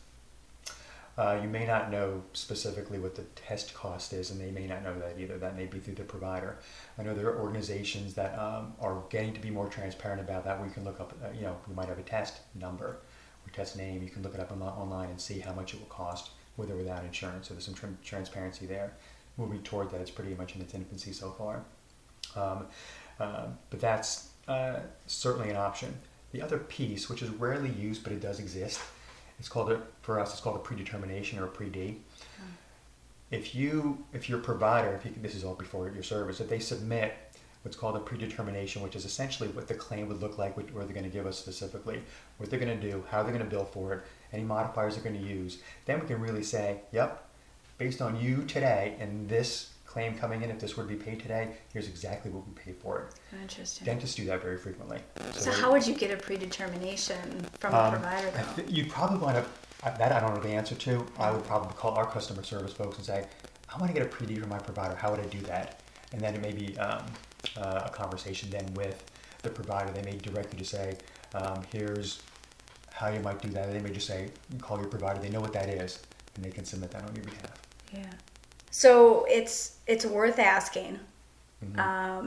Uh, you may not know specifically what the test cost is, and they may not know that either. That may be through the provider. I know there are organizations that um, are getting to be more transparent about that. We can look up, uh, you know, you might have a test number or test name. You can look it up on, online and see how much it will cost with or without insurance. So there's some tr- transparency there. Moving toward that, it's pretty much in its infancy so far. Um, uh, but that's uh, certainly an option. The other piece, which is rarely used, but it does exist, it's called a, for us, it's called a predetermination or a pre-D. Oh. If you, if your provider, if you, this is all before your service, if they submit what's called a predetermination, which is essentially what the claim would look like, what, what they're going to give us specifically, what they're going to do, how they're going to bill for it, any modifiers they're going to use, then we can really say, yep, based on you today and this claim coming in, if this were to be paid today, here's exactly what we paid for it. Interesting. Dentists do that very frequently. So, so how would you get a predetermination from um, a provider, though? I th- you'd probably want to, that I don't know the answer to. I would probably call our customer service folks and say, I want to get a pre-D from my provider. How would I do that? And then it may be um, uh, a conversation then with the provider. They may direct you to say, um, here's how you might do that. They may just say, call your provider. They know what that is, and they can submit that on your behalf. Yeah. So it's it's worth asking, mm-hmm. um,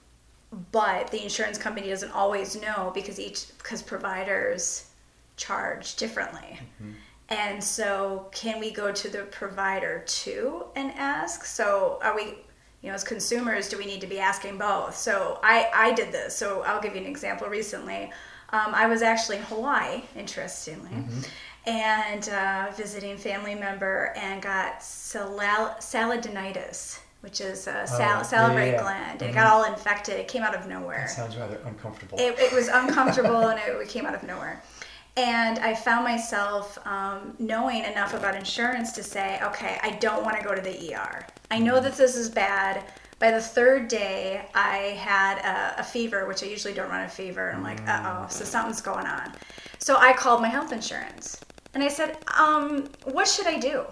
but the insurance company doesn't always know because each because providers charge differently, mm-hmm. and so can we go to the provider too and ask? So are we, you know, as consumers, do we need to be asking both? So I I did this. So I'll give you an example. Recently, um, I was actually in Hawaii, interestingly. Mm-hmm. and uh, visiting family member and got sal- salidinitis, which is a sal- oh, salivary yeah, yeah. gland, and mm-hmm. it got all infected. It came out of nowhere. That sounds rather uncomfortable. It, it was uncomfortable, and it, it came out of nowhere. And I found myself um, knowing enough about insurance to say, okay, I don't want to go to the E R. I know that this is bad. By the third day, I had a, a fever, which I usually don't run a fever. And I'm like, uh-oh, so something's going on. So I called my health insurance. And I said, um, what should I do?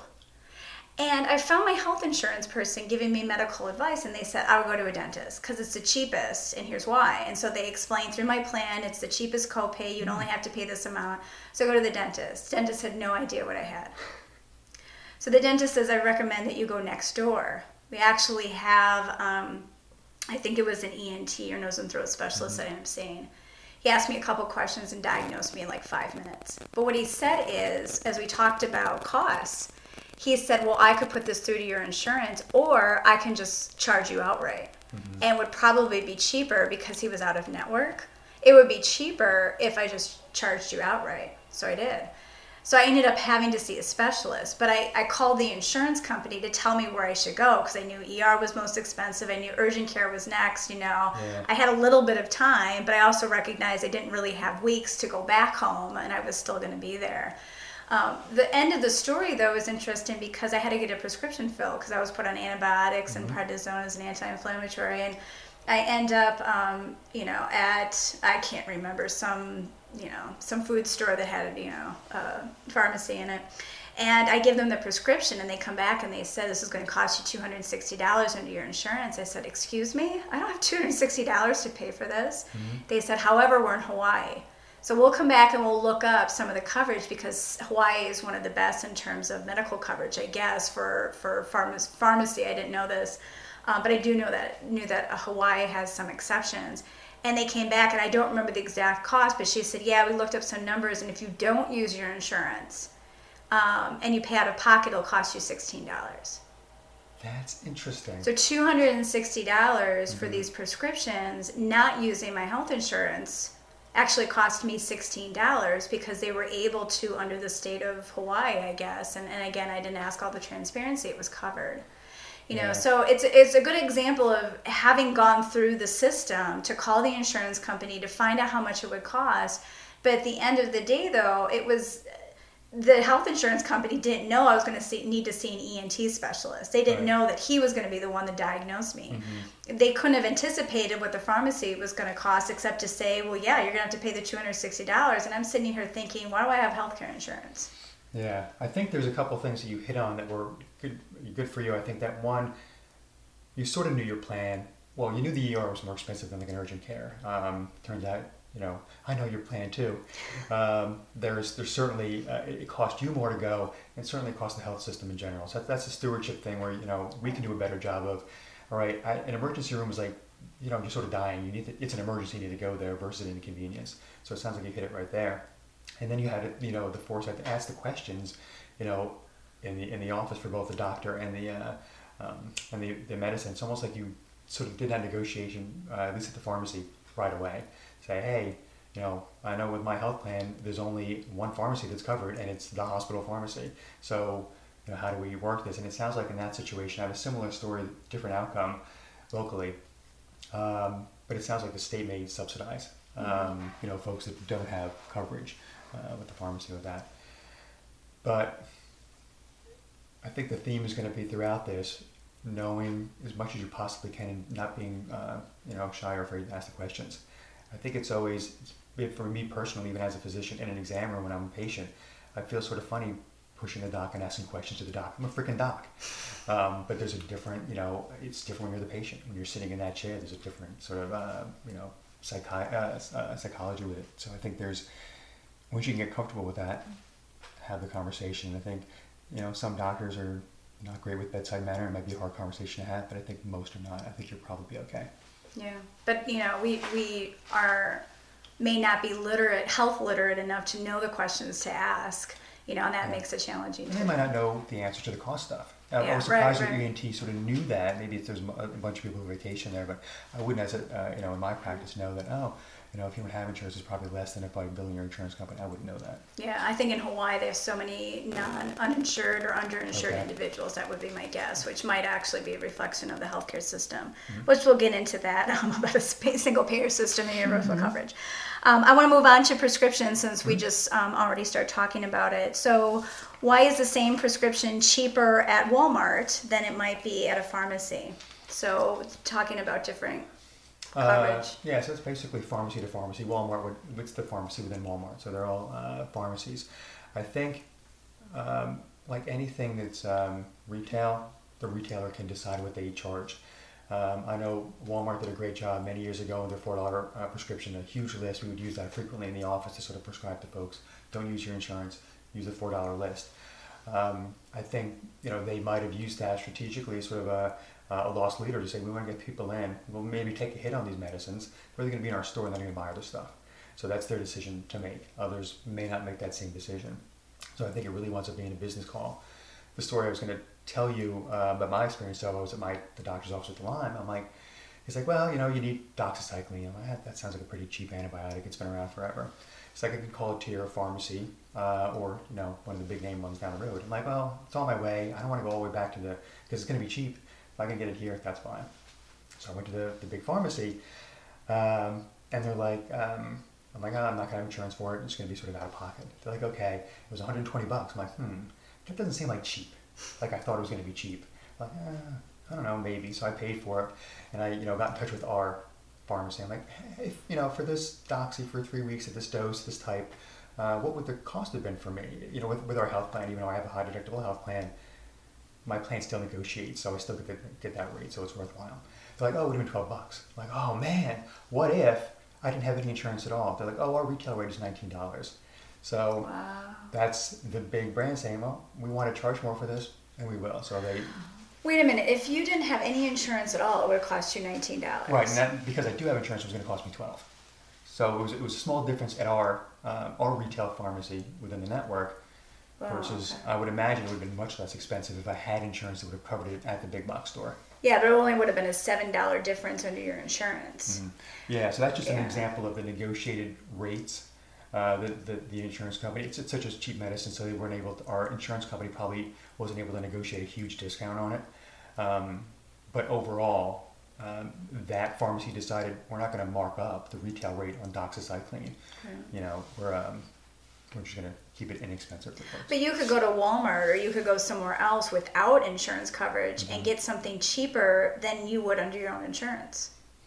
And I found my health insurance person giving me medical advice, and they said, I would go to a dentist because it's the cheapest, and here's why. And so they explained through my plan, it's the cheapest copay, you'd only have to pay this amount. So go to the dentist. Dentist had no idea what I had. So the dentist says, I recommend that you go next door. We actually have, um, I think it was an E N T or nose and throat specialist mm-hmm. that I ended up seeing. He asked me a couple questions and diagnosed me in like five minutes. But what he said is, as we talked about costs, he said, well, I could put this through to your insurance, or I can just charge you outright. Mm-hmm. And it would probably be cheaper because he was out of network. It would be cheaper if I just charged you outright. So I did. So I ended up having to see a specialist, but I, I called the insurance company to tell me where I should go because I knew E R was most expensive. I knew urgent care was next, you know. Yeah. I had a little bit of time, but I also recognized I didn't really have weeks to go back home, and I was still going to be there. Um, the end of the story, though, is interesting because I had to get a prescription filled because I was put on antibiotics mm-hmm. and prednisone as an anti-inflammatory, and I end up, um, you know, at, I can't remember, some, you know, some food store that had, you know, a pharmacy in it. And I give them the prescription, and they come back and they said, this is going to cost you two hundred sixty dollars under your insurance. I said, excuse me? I don't have two hundred sixty dollars to pay for this. Mm-hmm. They said, however, we're in Hawaii. So we'll come back and we'll look up some of the coverage because Hawaii is one of the best in terms of medical coverage, I guess, for, for pharma- pharmacy. I didn't know this. Um, but I do know that knew that Hawaii has some exceptions. And they came back, and I don't remember the exact cost, but she said, yeah, we looked up some numbers, and if you don't use your insurance um, and you pay out of pocket, it'll cost you sixteen dollars. That's interesting. So two hundred sixty dollars mm-hmm. for these prescriptions, not using my health insurance, actually cost me sixteen dollars because they were able to, under the state of Hawaii, I guess, and, and again, I didn't ask all the transparency, it was covered. You know, Yeah. so it's it's a good example of having gone through the system to call the insurance company to find out how much it would cost. But at the end of the day, though, it was the health insurance company didn't know I was going to see, need to see an E N T specialist. They didn't Right. know that he was going to be the one that diagnosed me. Mm-hmm. They couldn't have anticipated what the pharmacy was going to cost, except to say, well, yeah, you're going to have to pay the two hundred sixty dollars. And I'm sitting here thinking, why do I have healthcare insurance? Yeah, I think there's a couple things that you hit on that were good, good for you. I think that one, you sort of knew your plan. Well, you knew the E R was more expensive than like an urgent care. Um, turns out, you know, I know your plan too. Um, there's there's certainly, uh, it cost you more to go, and certainly cost the health system in general. So that, that's a stewardship thing where, you know, we can do a better job of, all right, I, an emergency room is like, you know, you're sort of dying. You need to, it's an emergency, you need to go there versus an inconvenience. So it sounds like you hit it right there. And then you had, you know, the foresight to ask the questions, you know, in the in the office for both the doctor and the uh, um, and the, the medicine. It's almost like you sort of did that negotiation, uh, at least at the pharmacy, right away. Say, hey, you know, I know with my health plan, there's only one pharmacy that's covered, and it's the hospital pharmacy. So, you know, how do we work this? And it sounds like in that situation, I have a similar story, different outcome locally. Um, but it sounds like the state may subsidize, um, you know, folks that don't have coverage uh, with the pharmacy with that. But I think the theme is going to be throughout this, knowing as much as you possibly can and not being, uh, you know, shy or afraid to ask the questions. I think it's always, it's, for me personally, even as a physician in an exam room when I'm a patient, I feel sort of funny pushing the doc and asking questions to the doc. I'm a freaking doc. Um, but there's a different, you know, it's different when you're the patient. When you're sitting in that chair, there's a different sort of, uh, you know, psychi- uh, uh, psychology with it. So I think there's, once you can get comfortable with that, have the conversation. I think, you know, some doctors are not great with bedside manner. It might be a hard conversation to have, but I think most are not. I think you'll probably be okay. Yeah, but you know, we we are may not be literate, health literate enough to know the questions to ask. You know, and that Yeah. makes it challenging. And too. they might not know the answer to the cost stuff. I Yeah, was right, surprised that right. E N T sort of knew that. Maybe if there's a bunch of people on vacation there, but I wouldn't, as a, uh, you know, in my practice, know that. Oh, you know, if you don't have insurance, it's probably less than if I bill your insurance company. I wouldn't know that. Yeah, I think in Hawaii they have so many non-uninsured or underinsured Okay. individuals. That would be my guess, which might actually be a reflection of the healthcare system. Mm-hmm. Which we'll get into that um, about a sp- single payer system and universal coverage. Um, I want to move on to prescriptions since we just um, already started talking about it. So, why is the same prescription cheaper at Walmart than it might be at a pharmacy? So, talking about different Uh, coverage. yeah, so it's basically pharmacy to pharmacy. Walmart would, it's the pharmacy within Walmart, so they're all uh, pharmacies. I think, um, like anything that's um, retail, the retailer can decide what they charge. Um, I know Walmart did a great job many years ago with their four dollar uh, prescription, a huge list. We would use that frequently in the office to sort of prescribe to folks. Don't use your insurance, use the four dollar list. Um, I think, you know, they might have used that strategically as sort of a, a lost leader to say, we want to get people in, we'll maybe take a hit on these medicines, but they're going to be in our store and they're going to buy other stuff. So that's their decision to make. Others may not make that same decision. So I think it really winds up being a business call. The story I was going to tell you uh, about my experience, so I was at my the doctor's office at the Lyme. I'm like, he's like, well, you know, you need doxycycline. I'm like, that, that sounds like a pretty cheap antibiotic. It's been around forever. It's like I could call it to your pharmacy uh, or, you know, one of the big name ones down the road. I'm like, well, it's on my way. I don't want to go all the way back to the, because it's going to be cheap. If I can get it here, that's fine. So I went to the, the big pharmacy um, and they're like, um, I'm like, oh, I'm not going to have insurance for it. It's going to be sort of out of pocket. They're like, okay, it was one hundred twenty bucks. I'm like, hmm, that doesn't seem like cheap. Like I thought it was going to be cheap. I'm like, eh, I don't know, maybe. So I paid for it, and I, you know, got in touch with our pharmacy. I'm like, hey, if, you know, for this doxy for three weeks at this dose, this type, uh, what would the cost have been for me? You know, with with our health plan, even though I have a high deductible health plan, my plan still negotiates, so I still get the, get that rate, so it's worthwhile. They're like, oh, it would have been twelve bucks. I'm like, oh man, what if I didn't have any insurance at all? They're like, oh, our retail rate is nineteen dollars. So Wow. that's the big brand saying, well, we want to charge more for this, and we will. So they, Wait a minute. If you didn't have any insurance at all, it would have cost you nineteen dollars. right, and that, because I do have insurance, it was going to cost me twelve. So it was it was a small difference at our uh, our retail pharmacy within the network Wow, versus okay. I would imagine it would have been much less expensive if I had insurance that would have covered it at the big box store. Yeah, but it only would have been a seven dollar difference under your insurance. Mm-hmm. Yeah, so that's just Yeah. an example of the negotiated rates. Uh, the, the the insurance company, it's, it's such as cheap medicine, so they weren't able to, our insurance company probably wasn't able to negotiate a huge discount on it. Um, but overall, um, that pharmacy decided we're not going to mark up the retail rate on doxycycline. Right. You know, we're um, we're just going to keep it inexpensive for folks. But you could go to Walmart or you could go somewhere else without insurance coverage Mm-hmm. and get something cheaper than you would under your own insurance.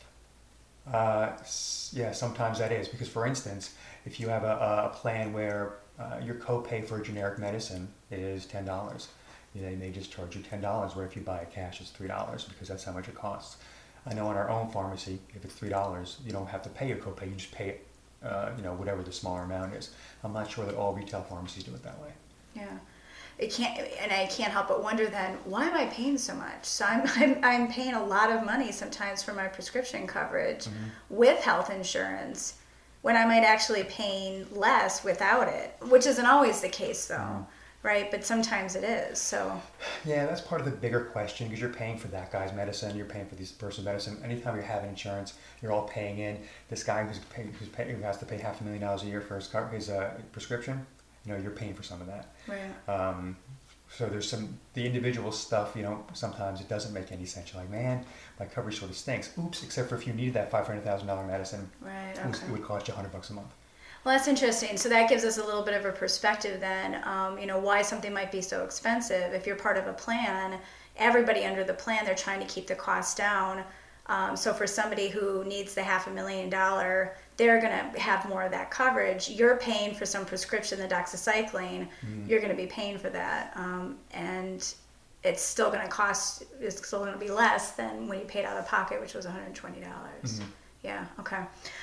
Uh, s- yeah, sometimes that is because, for instance, if you have a, a plan where uh, your copay for generic medicine is ten dollars, you know, they may just charge you ten dollars. Where if you buy it cash, it's three dollars because that's how much it costs. I know in our own pharmacy, if it's three dollars, you don't have to pay your copay. You just pay it, uh, you know, whatever the smaller amount is. I'm not sure that all retail pharmacies do it that way. Yeah. It can't, and I can't help but wonder then, why am I paying so much? So I'm, I'm, I'm paying a lot of money sometimes for my prescription coverage Mm-hmm. with health insurance when I might actually paying less without it, which isn't always the case though, Mhm. right? But sometimes it is, so. Yeah, that's part of the bigger question because you're paying for that guy's medicine, you're paying for this person's medicine. Anytime you're having insurance, you're all paying in. This guy who's pay, who's pay, who has to pay half a million dollars a year for his, car, his uh, prescription, you know, you're paying for some of that. Right. Um, so there's some, the individual stuff, you know, sometimes it doesn't make any sense. You're like, man, my coverage sort of stinks. Oops, except for if you needed that five hundred thousand dollars medicine, Right, it, was, okay. it would cost you one hundred bucks a month. Well, that's interesting. So that gives us a little bit of a perspective then, um, you know, why something might be so expensive. If you're part of a plan, everybody under the plan, they're trying to keep the costs down. Um, so for somebody who needs the half a million dollar, they're going to have more of that coverage. You're paying for some prescription, the doxycycline. Mm. You're going to be paying for that. Um, and it's still going to cost, it's still going to be less than when you paid out of pocket, which was one hundred twenty dollars. Mhm. Yeah, okay.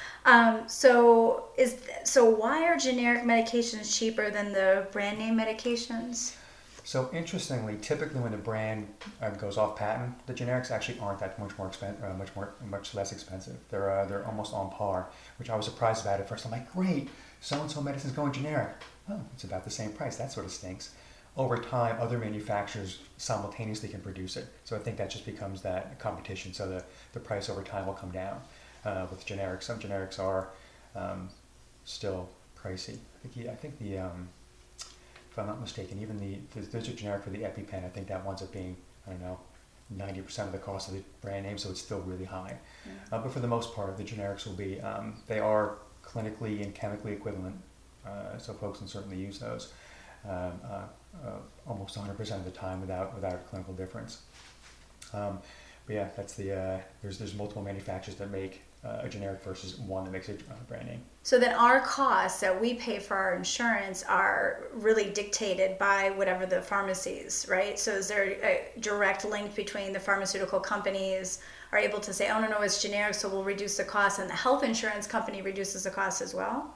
Um, so is so why are generic medications cheaper than the brand name medications? So interestingly, typically when the brand uh, goes off patent, the generics actually aren't that much more expensive, uh, much more, much less expensive. They're uh, they're almost on par, which I was surprised about at first. I'm like, great, so and so medicine's going generic. Oh, it's about the same price. That sort of stinks. Over time, other manufacturers simultaneously can produce it. So I think that just becomes that competition. So the, the price over time will come down uh, with generics. Some generics are um, still pricey. I think, I think the um, if I'm not mistaken, even the, there's, there's a generic for the EpiPen, I think that winds up being, I don't know, ninety percent of the cost of the brand name, so it's still really high. Yeah. Uh, but for the most part, the generics will be, um, they are clinically and chemically equivalent, uh, so folks can certainly use those um, uh, uh, almost one hundred percent of the time without without a clinical difference. Um, but yeah, that's the, uh, there's, there's multiple manufacturers that make uh, a generic versus one that makes a uh, brand name. So then our costs that we pay for our insurance are really dictated by whatever the pharmacies, right? So is there a direct link between the pharmaceutical companies are able to say, oh, no, no, it's generic, so we'll reduce the cost, and the health insurance company reduces the cost as well?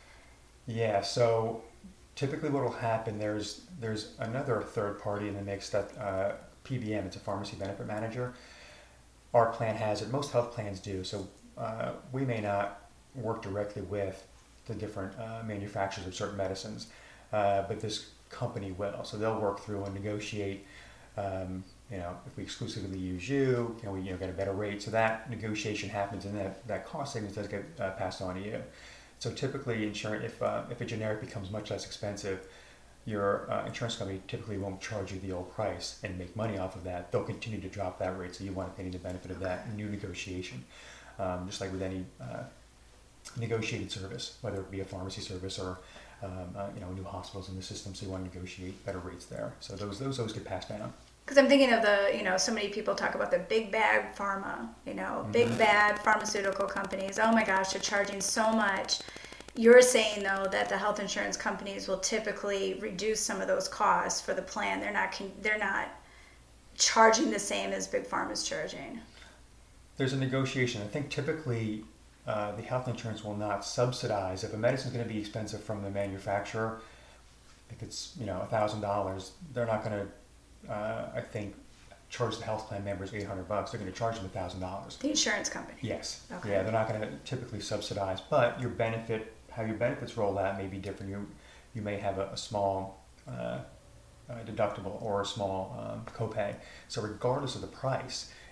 Yeah, so typically what will happen, there's there's another third party in the mix that uh, P B M, it's a pharmacy benefit manager. Our plan has it, most health plans do, so uh, we may not work directly with the different uh, manufacturers of certain medicines, uh, but this company will. So they'll work through and negotiate, um, you know, if we exclusively use you, can we you know, get a better rate? So that negotiation happens and that, that cost savings does get uh, passed on to you. So typically, insurance, if, uh, if a generic becomes much less expensive, your uh, insurance company typically won't charge you the old price and make money off of that. They'll continue to drop that rate, so you want to pay the benefit of that new negotiation. Um, just like with any uh, negotiated service, whether it be a pharmacy service or um, uh, you know new hospitals in the system, so you want to negotiate better rates there. So those those those get passed down. Because I'm thinking of the, you know, so many people talk about the big bad pharma, you know, Mm-hmm. big bad pharmaceutical companies. Oh my gosh, they're charging so much. You're saying though that the health insurance companies will typically reduce some of those costs for the plan. They're not con- they're not charging the same as big pharma's charging. There's a negotiation. I think typically uh, the health insurance will not subsidize if a medicine is going to be expensive from the manufacturer. If it's you know a thousand dollars, they're not going to. Uh, I think charge the health plan members eight hundred bucks. They're going to charge them a thousand dollars. The insurance company. Yes. Okay. Yeah, they're not going to typically subsidize, but your benefit, how your benefits roll out may be different. You you may have a, a small uh, uh, deductible or a small um, copay. So regardless of the price,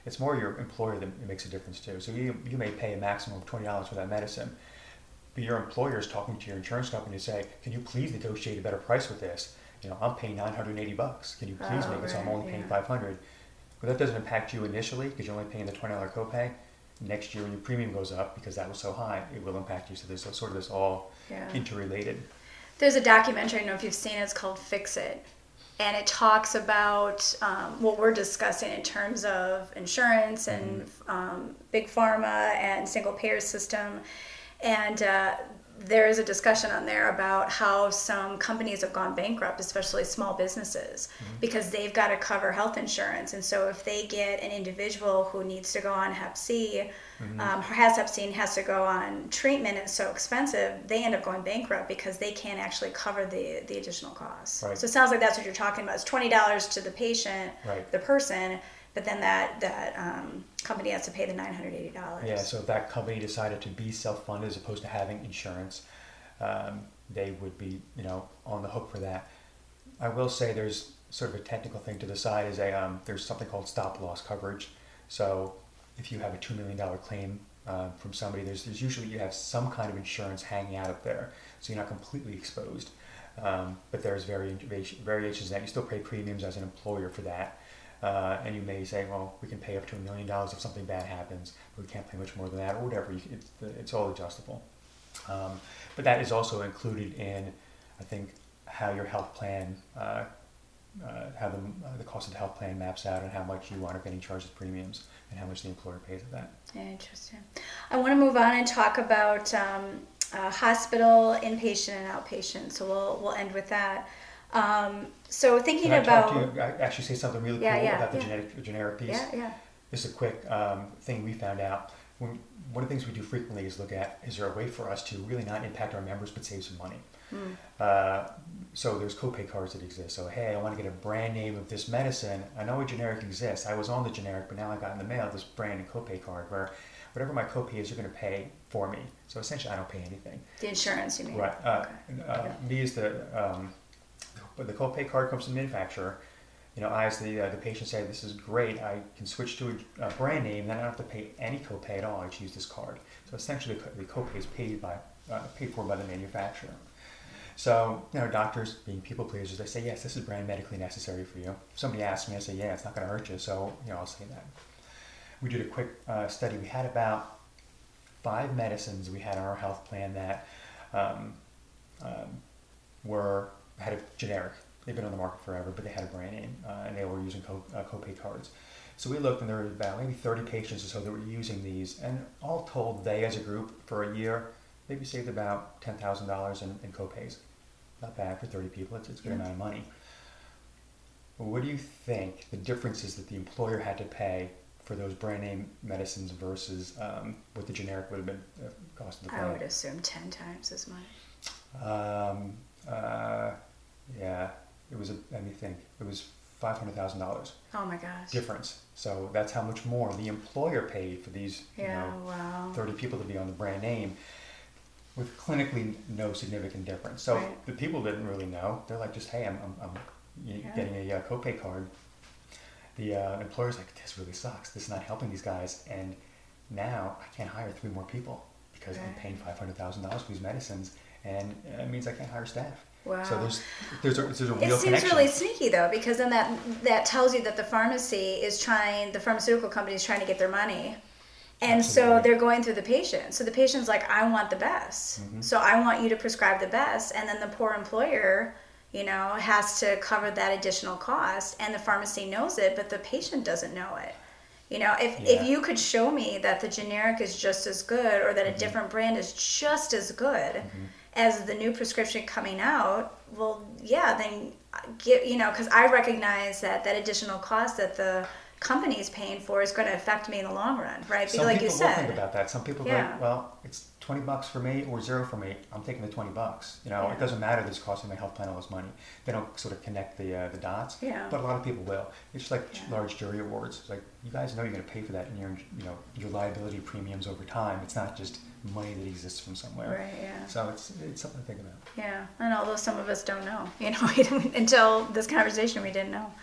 It's more your employer that makes a difference too. So you, you may pay a maximum of twenty dollars for that medicine, but your employer is talking to your insurance company to say, can you please negotiate a better price with this? You know, I'm paying nine hundred eighty bucks. Can you please Oh, make it so I'm right, only paying yeah. five hundred? But that doesn't impact you initially because you're only paying the twenty dollars copay. Next year when your premium goes up because that was so high, it will impact you. So there's sort of this all Yeah. interrelated. There's a documentary, I don't know if you've seen it, it's called Fix It. And it talks about um, what we're discussing in terms of insurance and um, big pharma and single payer system. And uh, there is a discussion on there about how some companies have gone bankrupt, especially small businesses, Mm-hmm. because they've got to cover health insurance. And so if they get an individual who needs to go on Hep C, Mm-hmm. um, or has Hep C and has to go on treatment, and it's so expensive, they end up going bankrupt because they can't actually cover the, the additional costs. Right. So it sounds like that's what you're talking about. It's twenty dollars to the patient, Right. the person, but then that, that um, company has to pay the nine hundred eighty dollars. Yeah, so if that company decided to be self-funded as opposed to having insurance, um, they would be, you know, on the hook for that. I will say there's sort of a technical thing to the side is a um, there's something called stop loss coverage. So if you have a two million dollars claim uh, from somebody, there's, there's usually you have some kind of insurance hanging out up there, so you're not completely exposed. Um, but there's vari- variations that you still pay premiums as an employer for that. Uh, and you may say, well, we can pay up to a million dollars if something bad happens, but we can't pay much more than that, or whatever. You, it's, it's all adjustable. Um, but that is also included in, I think, how your health plan, uh, uh, how the, uh, the cost of the health plan maps out and how much you are getting charged as premiums and how much the employer pays for that. Yeah, interesting. I want to move on and talk about um, uh, hospital, inpatient, and outpatient. So we'll we'll end with that. Um, so thinking Can I about talk to you, I actually say something really Yeah, cool yeah, about the yeah. genetic, generic piece? yeah, yeah, Just a quick um, thing we found out. When, one of the things we do frequently is look at, is there a way for us to really not impact our members but save some money? Mm. Uh, so there's copay cards that exist. So, hey, I want to get a brand name of this medicine. I know a generic exists. I was on the generic, but now I got in the mail this brand new copay card where whatever my copay is, you're going to pay for me. So essentially, I don't pay anything. the insurance, you mean? Right. Uh, Okay. uh, Yeah. Me as the um, the copay card comes from the manufacturer. You know, I as the uh, the patient say, this is great. I can switch to a, a brand name, then I don't have to pay any copay at all. I just use this card. So essentially, the, co- the copay is paid by uh, paid for by the manufacturer. So, you know, doctors, being people pleasers, they say, yes, this is brand medically necessary for you. If somebody asks me, I say, yeah, it's not going to hurt you. So, you know, I'll say that. We did a quick uh, study. We had about five medicines we had on our health plan that um, um, were had a generic. They've been on the market forever, but they had a brand name, uh, and they were using co- uh, copay cards. So we looked, and there were about maybe thirty patients or so that were using these, and all told, they as a group for a year maybe saved about ten thousand dollars in, in copays. Not bad for thirty people. It's, it's a good Yeah. amount of money. Well, what do you think the difference is that the employer had to pay for those brand name medicines versus um, what the generic would have been uh, cost of the I plan? would assume ten times as much. Um, uh, yeah, it was, a, let me think, it was five hundred thousand dollars Oh my gosh. difference. So that's how much more the employer paid for these, Yeah, you know, wow. thirty people to be on the brand name with clinically no significant difference. So Right. the people didn't really know. They're like, just, hey, I'm, I'm, I'm y- Yeah. getting a uh, copay card. The uh, employer's like, this really sucks. This is not helping these guys. And now I can't hire three more people because I'm Right. paying five hundred thousand dollars for these medicines. And it means I can't hire staff. Wow. So there's there's a, there's a It real seems connection. really sneaky though, because then that that tells you that the pharmacy is trying, the pharmaceutical company is trying to get their money, and so Absolutely. they're going through the patient. So the patient's like, I want the best, Mhm. so I want you to prescribe the best, and then the poor employer, you know, has to cover that additional cost, and the pharmacy knows it, but the patient doesn't know it. You know, if Yeah. if you could show me that the generic is just as good, or that a different brand is just as good Mhm. as the new prescription coming out, well, yeah, then get, you know, because I recognize that that additional cost that the company is paying for is going to affect me in the long run, right? Because Some like people you will said, think about that. Some people Yeah. go, well, it's twenty bucks for me or zero for me. I'm taking the twenty bucks. You know, Yeah. it doesn't matter that it's costing my health plan all this money. They don't sort of connect the uh, the dots. Yeah. But a lot of people will. It's just like Yeah. large jury awards. It's like, you guys know you're going to pay for that in your, you know, your liability premiums over time. It's not just money that exists from somewhere. right? Yeah, So it's it's something to think about. yeah. And although some of us don't know, you know, we didn't- until this conversation, we didn't know.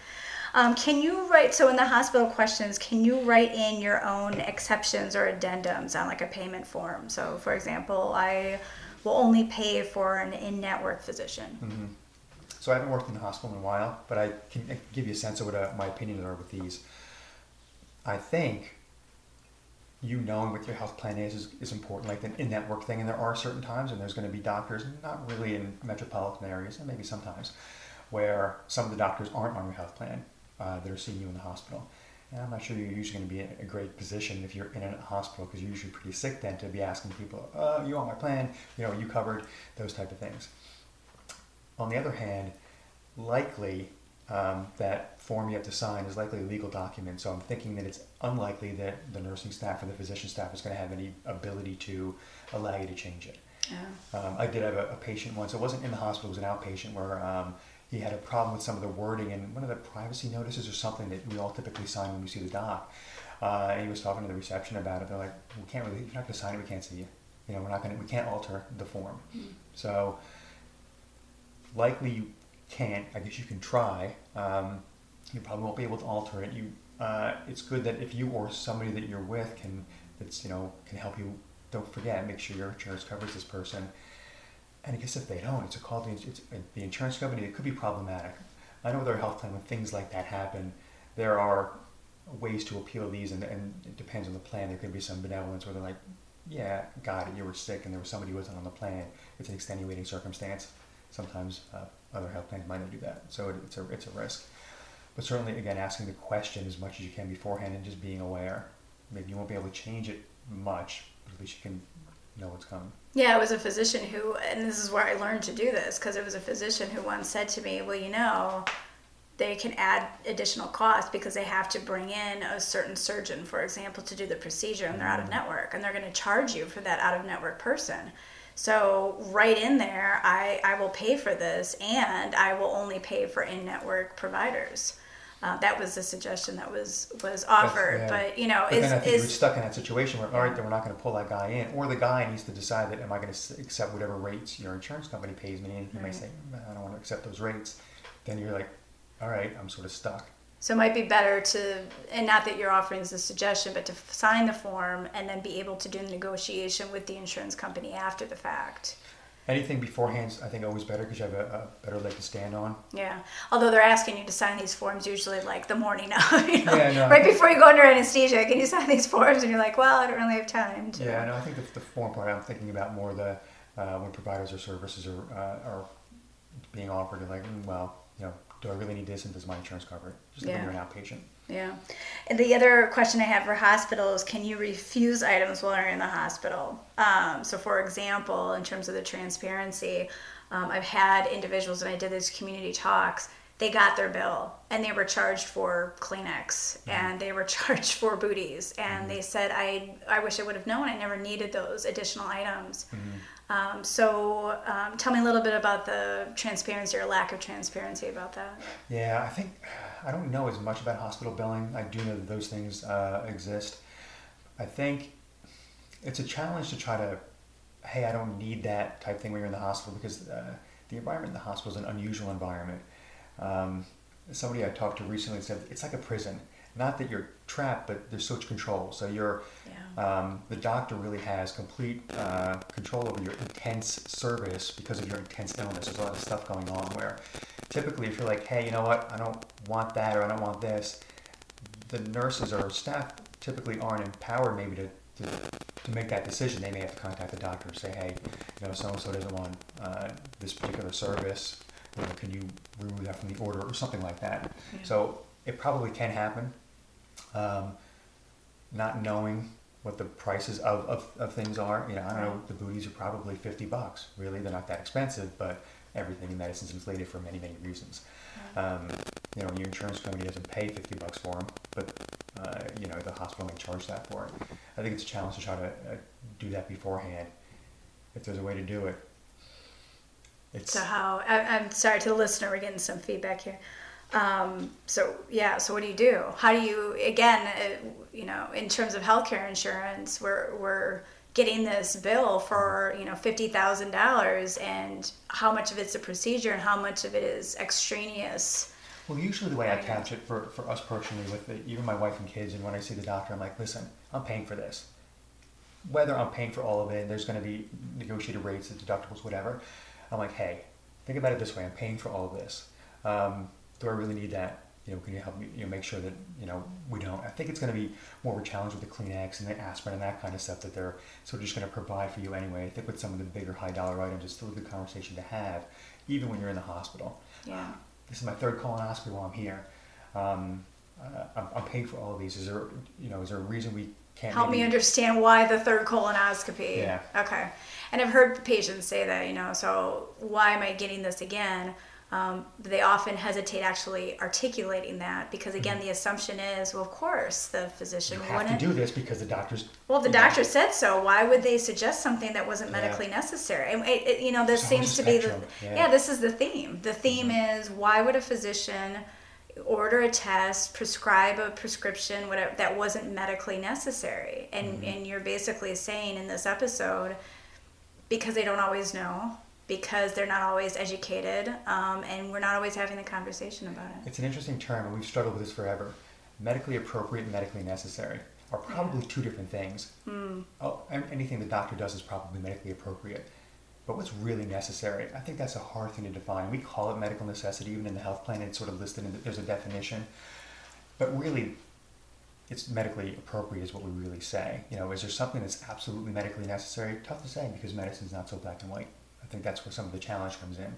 Um, can you write, so in the hospital questions, can you write in your own exceptions or addendums on like a payment form? So for example, I will only pay for an in-network physician. Mm-hmm. So I haven't worked in the hospital in a while, but I can, I can give you a sense of what uh, my opinions are with these. I think you knowing what your health plan is, is is important, like the in-network thing. And there are certain times, and there's going to be doctors, not really in metropolitan areas, and maybe sometimes, where some of the doctors aren't on your health plan uh, that are seeing you in the hospital. And I'm not sure you're usually going to be in a great position if you're in a hospital, because you're usually pretty sick then to be asking people, oh, you on my plan? You know, you covered? Those type of things. On the other hand, likely um, that form you have to sign is likely a legal document. So I'm thinking that it's unlikely that the nursing staff or the physician staff is going to have any ability to allow you to change it. Yeah. Um, I did have a, a patient once. It wasn't in the hospital. It was an outpatient where um, he had a problem with some of the wording in one of the privacy notices or something that we all typically sign when we see the doc. Uh, and he was talking to the reception about it. They're like, we can't really, you're not going to sign it. We can't see you. You know, we're not going to, we can't alter the form. Mm-hmm. So likely you can't. I guess you can try. Um, you probably won't be able to alter it. You, uh, it's good that if you or somebody that you're with can, that's, you know, can help you. Don't forget, make sure your insurance covers this person. And I guess if they don't, it's a call to it's, the insurance company. It could be problematic. I know with our health plan, when things like that happen, there are ways to appeal these, and, and it depends on the plan. There could be some benevolence where they're like, yeah, got it, you were sick, and there was somebody who wasn't on the plan. It's an extenuating circumstance. Sometimes uh, other health plans might not do that, so it, it's a it's a risk. But certainly, again, asking the question as much as you can beforehand and just being aware. Maybe you won't be able to change it much, but at least you can know what's coming. Yeah, it was a physician who, and this is where I learned to do this, because it was a physician who once said to me, well, you know, they can add additional costs because they have to bring in a certain surgeon, for example, to do the procedure, and they're out of network, and they're going to charge you for that out-of-network person. So right in there, I, I will pay for this, and I will only pay for in-network providers. Uh, that was the suggestion that was, was offered, yeah. but you know, but is, then I think is, you're stuck in that situation where, all right, then we're not going to pull that guy in, or the guy needs to decide that, am I going to accept whatever rates your insurance company pays me, and he right. might say, I don't want to accept those rates. Then you're like, all right, I'm sort of stuck. So it might be better to, and not that you're offering this suggestion, but to sign the form and then be able to do the negotiation with the insurance company after the fact. Anything beforehand, I think, always better because you have a, a better leg to stand on. Yeah. Although they're asking you to sign these forms usually like the morning of, you know, yeah, no, right before you go under anesthesia. Can you sign these forms? And you're like, well, I don't really have time to. Yeah, no, I think the, the form part, I'm thinking about more the uh, when providers or services are, uh, are being offered, like, mm, well, you know, do I really need this, and does my insurance cover it? Just like yeah. when you're an outpatient. Yeah. And the other question I have for hospitals, can you refuse items while you're in the hospital? Um, so for example, in terms of the transparency, um, I've had individuals, and I did these community talks, they got their bill and they were charged for Kleenex mm-hmm. and they were charged for booties. And mm-hmm. they said, I, I wish I would have known. I never needed those additional items. Mm-hmm. Um, so um, tell me a little bit about the transparency or lack of transparency about that. Yeah, I think, I don't know as much about hospital billing. I do know that those things uh, exist. I think it's a challenge to try to, hey, I don't need that type thing when you're in the hospital, because uh, the environment in the hospital is an unusual environment. Um, somebody I talked to recently said it's like a prison. Not that you're trapped, but there's such control. So you're, yeah. um, the doctor really has complete uh, control over your intense service because of your intense illness. There's a lot of stuff going on where typically if you're like, hey, you know what, I don't want that or I don't want this, the nurses or staff typically aren't empowered maybe to, to, to make that decision. They may have to contact the doctor and say, hey, you know, so-and-so doesn't want uh, this particular service. You know, can you remove that from the order or something like that? Yeah. So it probably can happen. Um, not knowing what the prices of, of, of things are, you know, I don't know, the booties are probably fifty bucks. Really, they're not that expensive, but everything in medicine is inflated for many, many reasons. Um, you know, your insurance company doesn't pay fifty bucks for them, but, uh, you know, the hospital may charge that for it. I think it's a challenge to try to uh, do that beforehand, if there's a way to do it. It's so how, I, I'm sorry to the listener, we're getting some feedback here. Um, so yeah, so what do you do? How do you, again, uh, you know, in terms of healthcare insurance, we're, we're getting this bill for, you know, fifty thousand dollars, and how much of it's a procedure and how much of it is extraneous Well, usually the way I couch it for, for us personally, with the, even my wife and kids, and when I see the doctor, I'm like, listen, I'm paying for this. Whether I'm paying for all of it, and there's going to be negotiated rates, deductibles, whatever. I'm like, hey, think about it this way. I'm paying for all of this. Um, do I really need that? You know, can you help me, you know, make sure that, you know, we don't. I think it's going to be more of a challenge with the Kleenex and the aspirin and that kind of stuff that they're sort of just going to provide for you anyway. I think with some of the bigger high dollar items, it's still a good conversation to have, even when you're in the hospital. Yeah. This is my third colonoscopy while I'm here. Um, uh, I'm, I'm paying for all of these. Is there, you know, is there a reason we can't help maybe... me understand why the third colonoscopy? Yeah. Okay. And I've heard patients say that, you know, so why am I getting this again? Um, they often hesitate actually articulating that because, again, mm-hmm. the assumption is, well, of course, the physician you have wouldn't. to do this because the doctor's... Well, if the know. doctor said so, why would they suggest something that wasn't medically yeah. necessary? And it, it, you know, this It's seems to be the... yeah. yeah, this is the theme. The theme mm-hmm. is, why would a physician order a test, prescribe a prescription, whatever, that wasn't medically necessary? And, mm-hmm. and you're basically saying in this episode, because they don't always know, because they're not always educated, um, and we're not always having the conversation about it. It's an interesting term, and we've struggled with this forever. Medically appropriate and medically necessary are probably yeah. two different things. Mm. Oh, anything the doctor does is probably medically appropriate. But what's really necessary? I think that's a hard thing to define. We call it medical necessity, even in the health plan, it's sort of listed, in the, there's a definition. But really, it's medically appropriate is what we really say. You know, is there something that's absolutely medically necessary? Tough to say, because medicine's not so black and white. I think that's where some of the challenge comes in,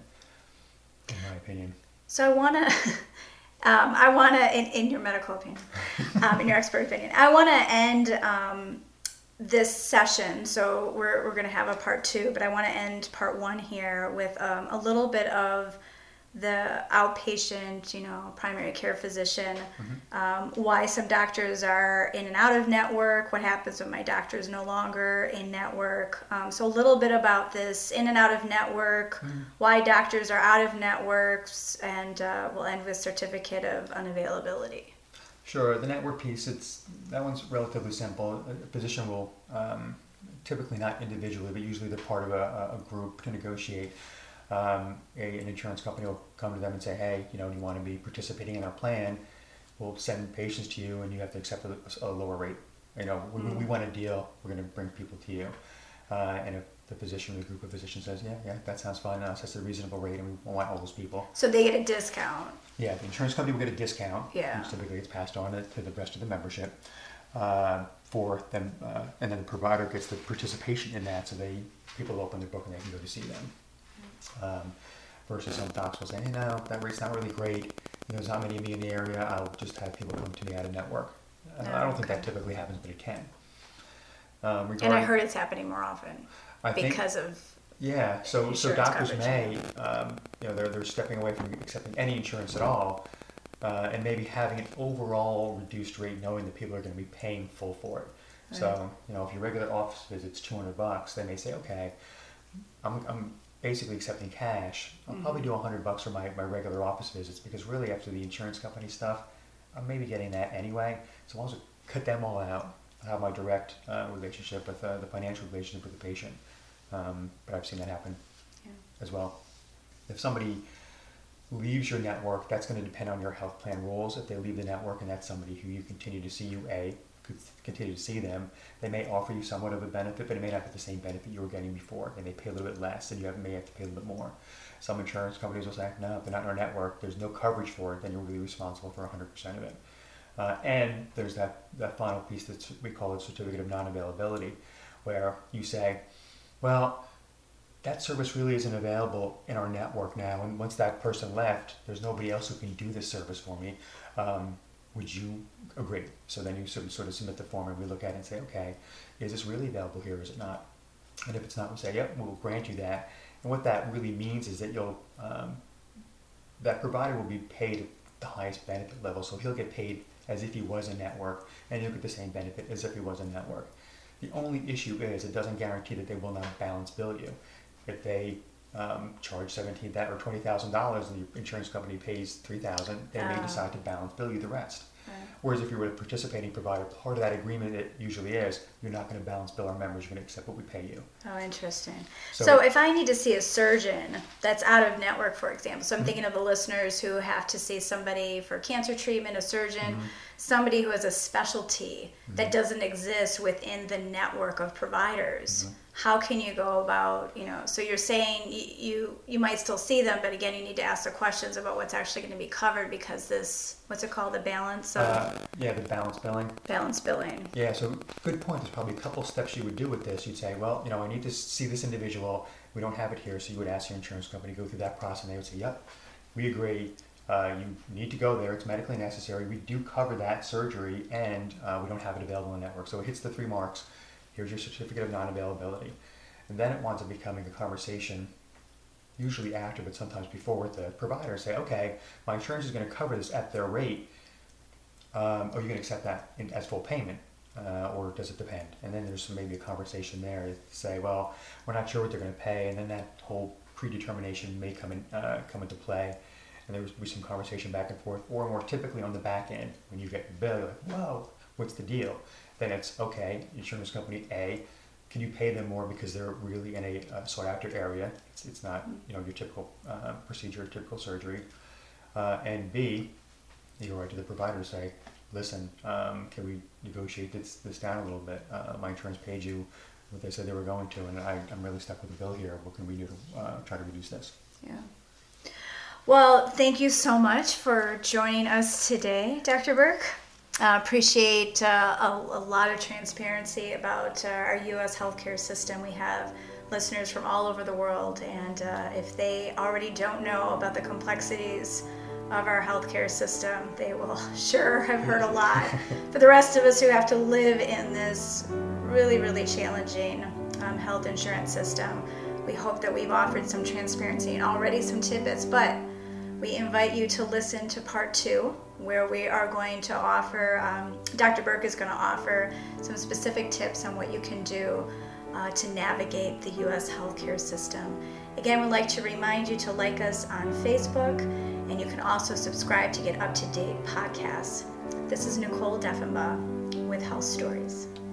in my opinion. So I want to, um, I want to, in, in your medical opinion, um, in your expert opinion, I want to end um, this session. So we're we're going to have a part two, but I want to end part one here with um, a little bit of the outpatient, you know, primary care physician, mm-hmm. um, why some doctors are in and out of network, what happens when my doctor is no longer in network. Um, so a little bit about this in and out of network, mm-hmm. why doctors are out of networks, and uh, we'll end with certificate of unavailability. Sure, the network piece, it's that one's relatively simple. A physician will, um, typically not individually, but usually they're part of a, a group to negotiate. Um, a, an insurance company will come to them and say, hey, you know, do you want to be participating in our plan? We'll send patients to you and you have to accept a, a lower rate. You know, we, mm-hmm. we want a deal, we're going to bring people to you. Uh, and if the physician or the group of physicians says, yeah, yeah, that sounds fine, uh, that's a reasonable rate and we want all those people. So they get a discount. Yeah, the insurance company will get a discount, yeah. which typically gets passed on to, to the rest of the membership. Uh, for them, uh, and then the provider gets the participation in that, so they people open their book and they can go to see them. Um, versus some docs will say, hey, no, that rate's not really great. You know, there's not many of me in the area. I'll just have people come to me out of network. Uh, no, I don't okay. think that typically happens, but it can. Um, and I heard it's happening more often I because think, of yeah. So so doctors coverage. may, um, you know, they're they're stepping away from accepting any insurance at all, uh, and maybe having an overall reduced rate, knowing that people are going to be paying full for it. Right. So you know, if your regular office visit's two hundred bucks, they may say, okay, I'm I'm basically accepting cash. I'll mm-hmm. probably do a hundred bucks for my, my regular office visits because really after the insurance company stuff, I'm maybe getting that anyway. So as long as I cut them all out, I have my direct uh, relationship with uh, the financial relationship with the patient. Um, but I've seen that happen yeah. as well. If somebody leaves your network, that's going to depend on your health plan rules. If they leave the network and that's somebody who you continue to see, you A, could continue to see them, they may offer you somewhat of a benefit, but it may not be the same benefit you were getting before. They may pay a little bit less, and you have, may have to pay a little bit more. Some insurance companies will say, no, if they're not in our network, there's no coverage for it, then you're really responsible for one hundred percent of it. Uh, and there's that, that final piece that we call a certificate of non-availability, where you say, well, that service really isn't available in our network now, and once that person left, there's nobody else who can do this service for me. Um, would you agree? So then you sort of, sort of submit the form and we look at it and say, okay, is this really available here or is it not? And if it's not, we'll say, yep, we'll grant you that. And what that really means is that you'll, um, that provider will be paid at the highest benefit level. So he'll get paid as if he was in network, and you'll get the same benefit as if he was in network. The only issue is it doesn't guarantee that they will not balance bill you. If they um, charge seventeen thousand dollars or twenty thousand dollars and the insurance company pays three thousand dollars, they may uh. decide to balance bill you the rest. Right. Whereas if you were a participating provider, part of that agreement it usually is you're not going to balance bill our members, you're going to accept what we pay you. Oh, interesting. So, So, if I need to see a surgeon that's out of network, for example, so I'm Mhm. thinking of the listeners who have to see somebody for cancer treatment, a surgeon, Mhm. somebody who has a specialty that Mhm. doesn't exist within the network of providers. Mhm. How can you go about, you know, so you're saying you, you you might still see them, but again, you need to ask the questions about what's actually going to be covered because this, what's it called, the balance of uh, yeah, the balance billing. balance billing. Yeah, so good point. There's probably a couple steps you would do with this. You'd say, well, you know, I need to see this individual. We don't have it here. So you would ask your insurance company to go through that process, and they would say, yep, we agree. Uh, you need to go there. It's medically necessary. We do cover that surgery, and uh, we don't have it available in the network. So it hits the three marks. Here's your certificate of non-availability. And then it winds up becoming a conversation, usually after, but sometimes before, with the provider. Say, okay, my insurance is going to cover this at their rate. Um, are you going to accept that in, as full payment, uh, or does it depend? And then there's some, maybe a conversation there to say, well, we're not sure what they're going to pay, and then that whole predetermination may come in, uh, come into play, and there will be some conversation back and forth. Or more typically on the back end, when you get your bill, you're like, whoa, what's the deal? Then it's, okay, insurance company A, can you pay them more because they're really in a uh, sought after area? It's, it's not, you know, your typical uh, procedure, typical surgery. Uh, and B, you go right to the provider and say, listen, um, can we negotiate this, this down a little bit? Uh, my insurance paid you what they said they were going to, and I, I'm really stuck with the bill here. What can we do to uh, try to reduce this? Yeah. Well, thank you so much for joining us today, Doctor Burke. Uh, appreciate uh, a, a lot of transparency about uh, our U S healthcare system. We have listeners from all over the world, and uh, if they already don't know about the complexities of our healthcare system, they will sure have heard a lot. For the rest of us who have to live in this really, really challenging um, health insurance system, we hope that we've offered some transparency and already some tidbits, but we invite you to listen to part two, where we are going to offer, um, Doctor Burke is going to offer some specific tips on what you can do uh, to navigate the U S healthcare system. Again, we'd like to remind you to like us on Facebook, and you can also subscribe to get up-to-date podcasts. This is Nicole Deffenbaugh with Health Stories.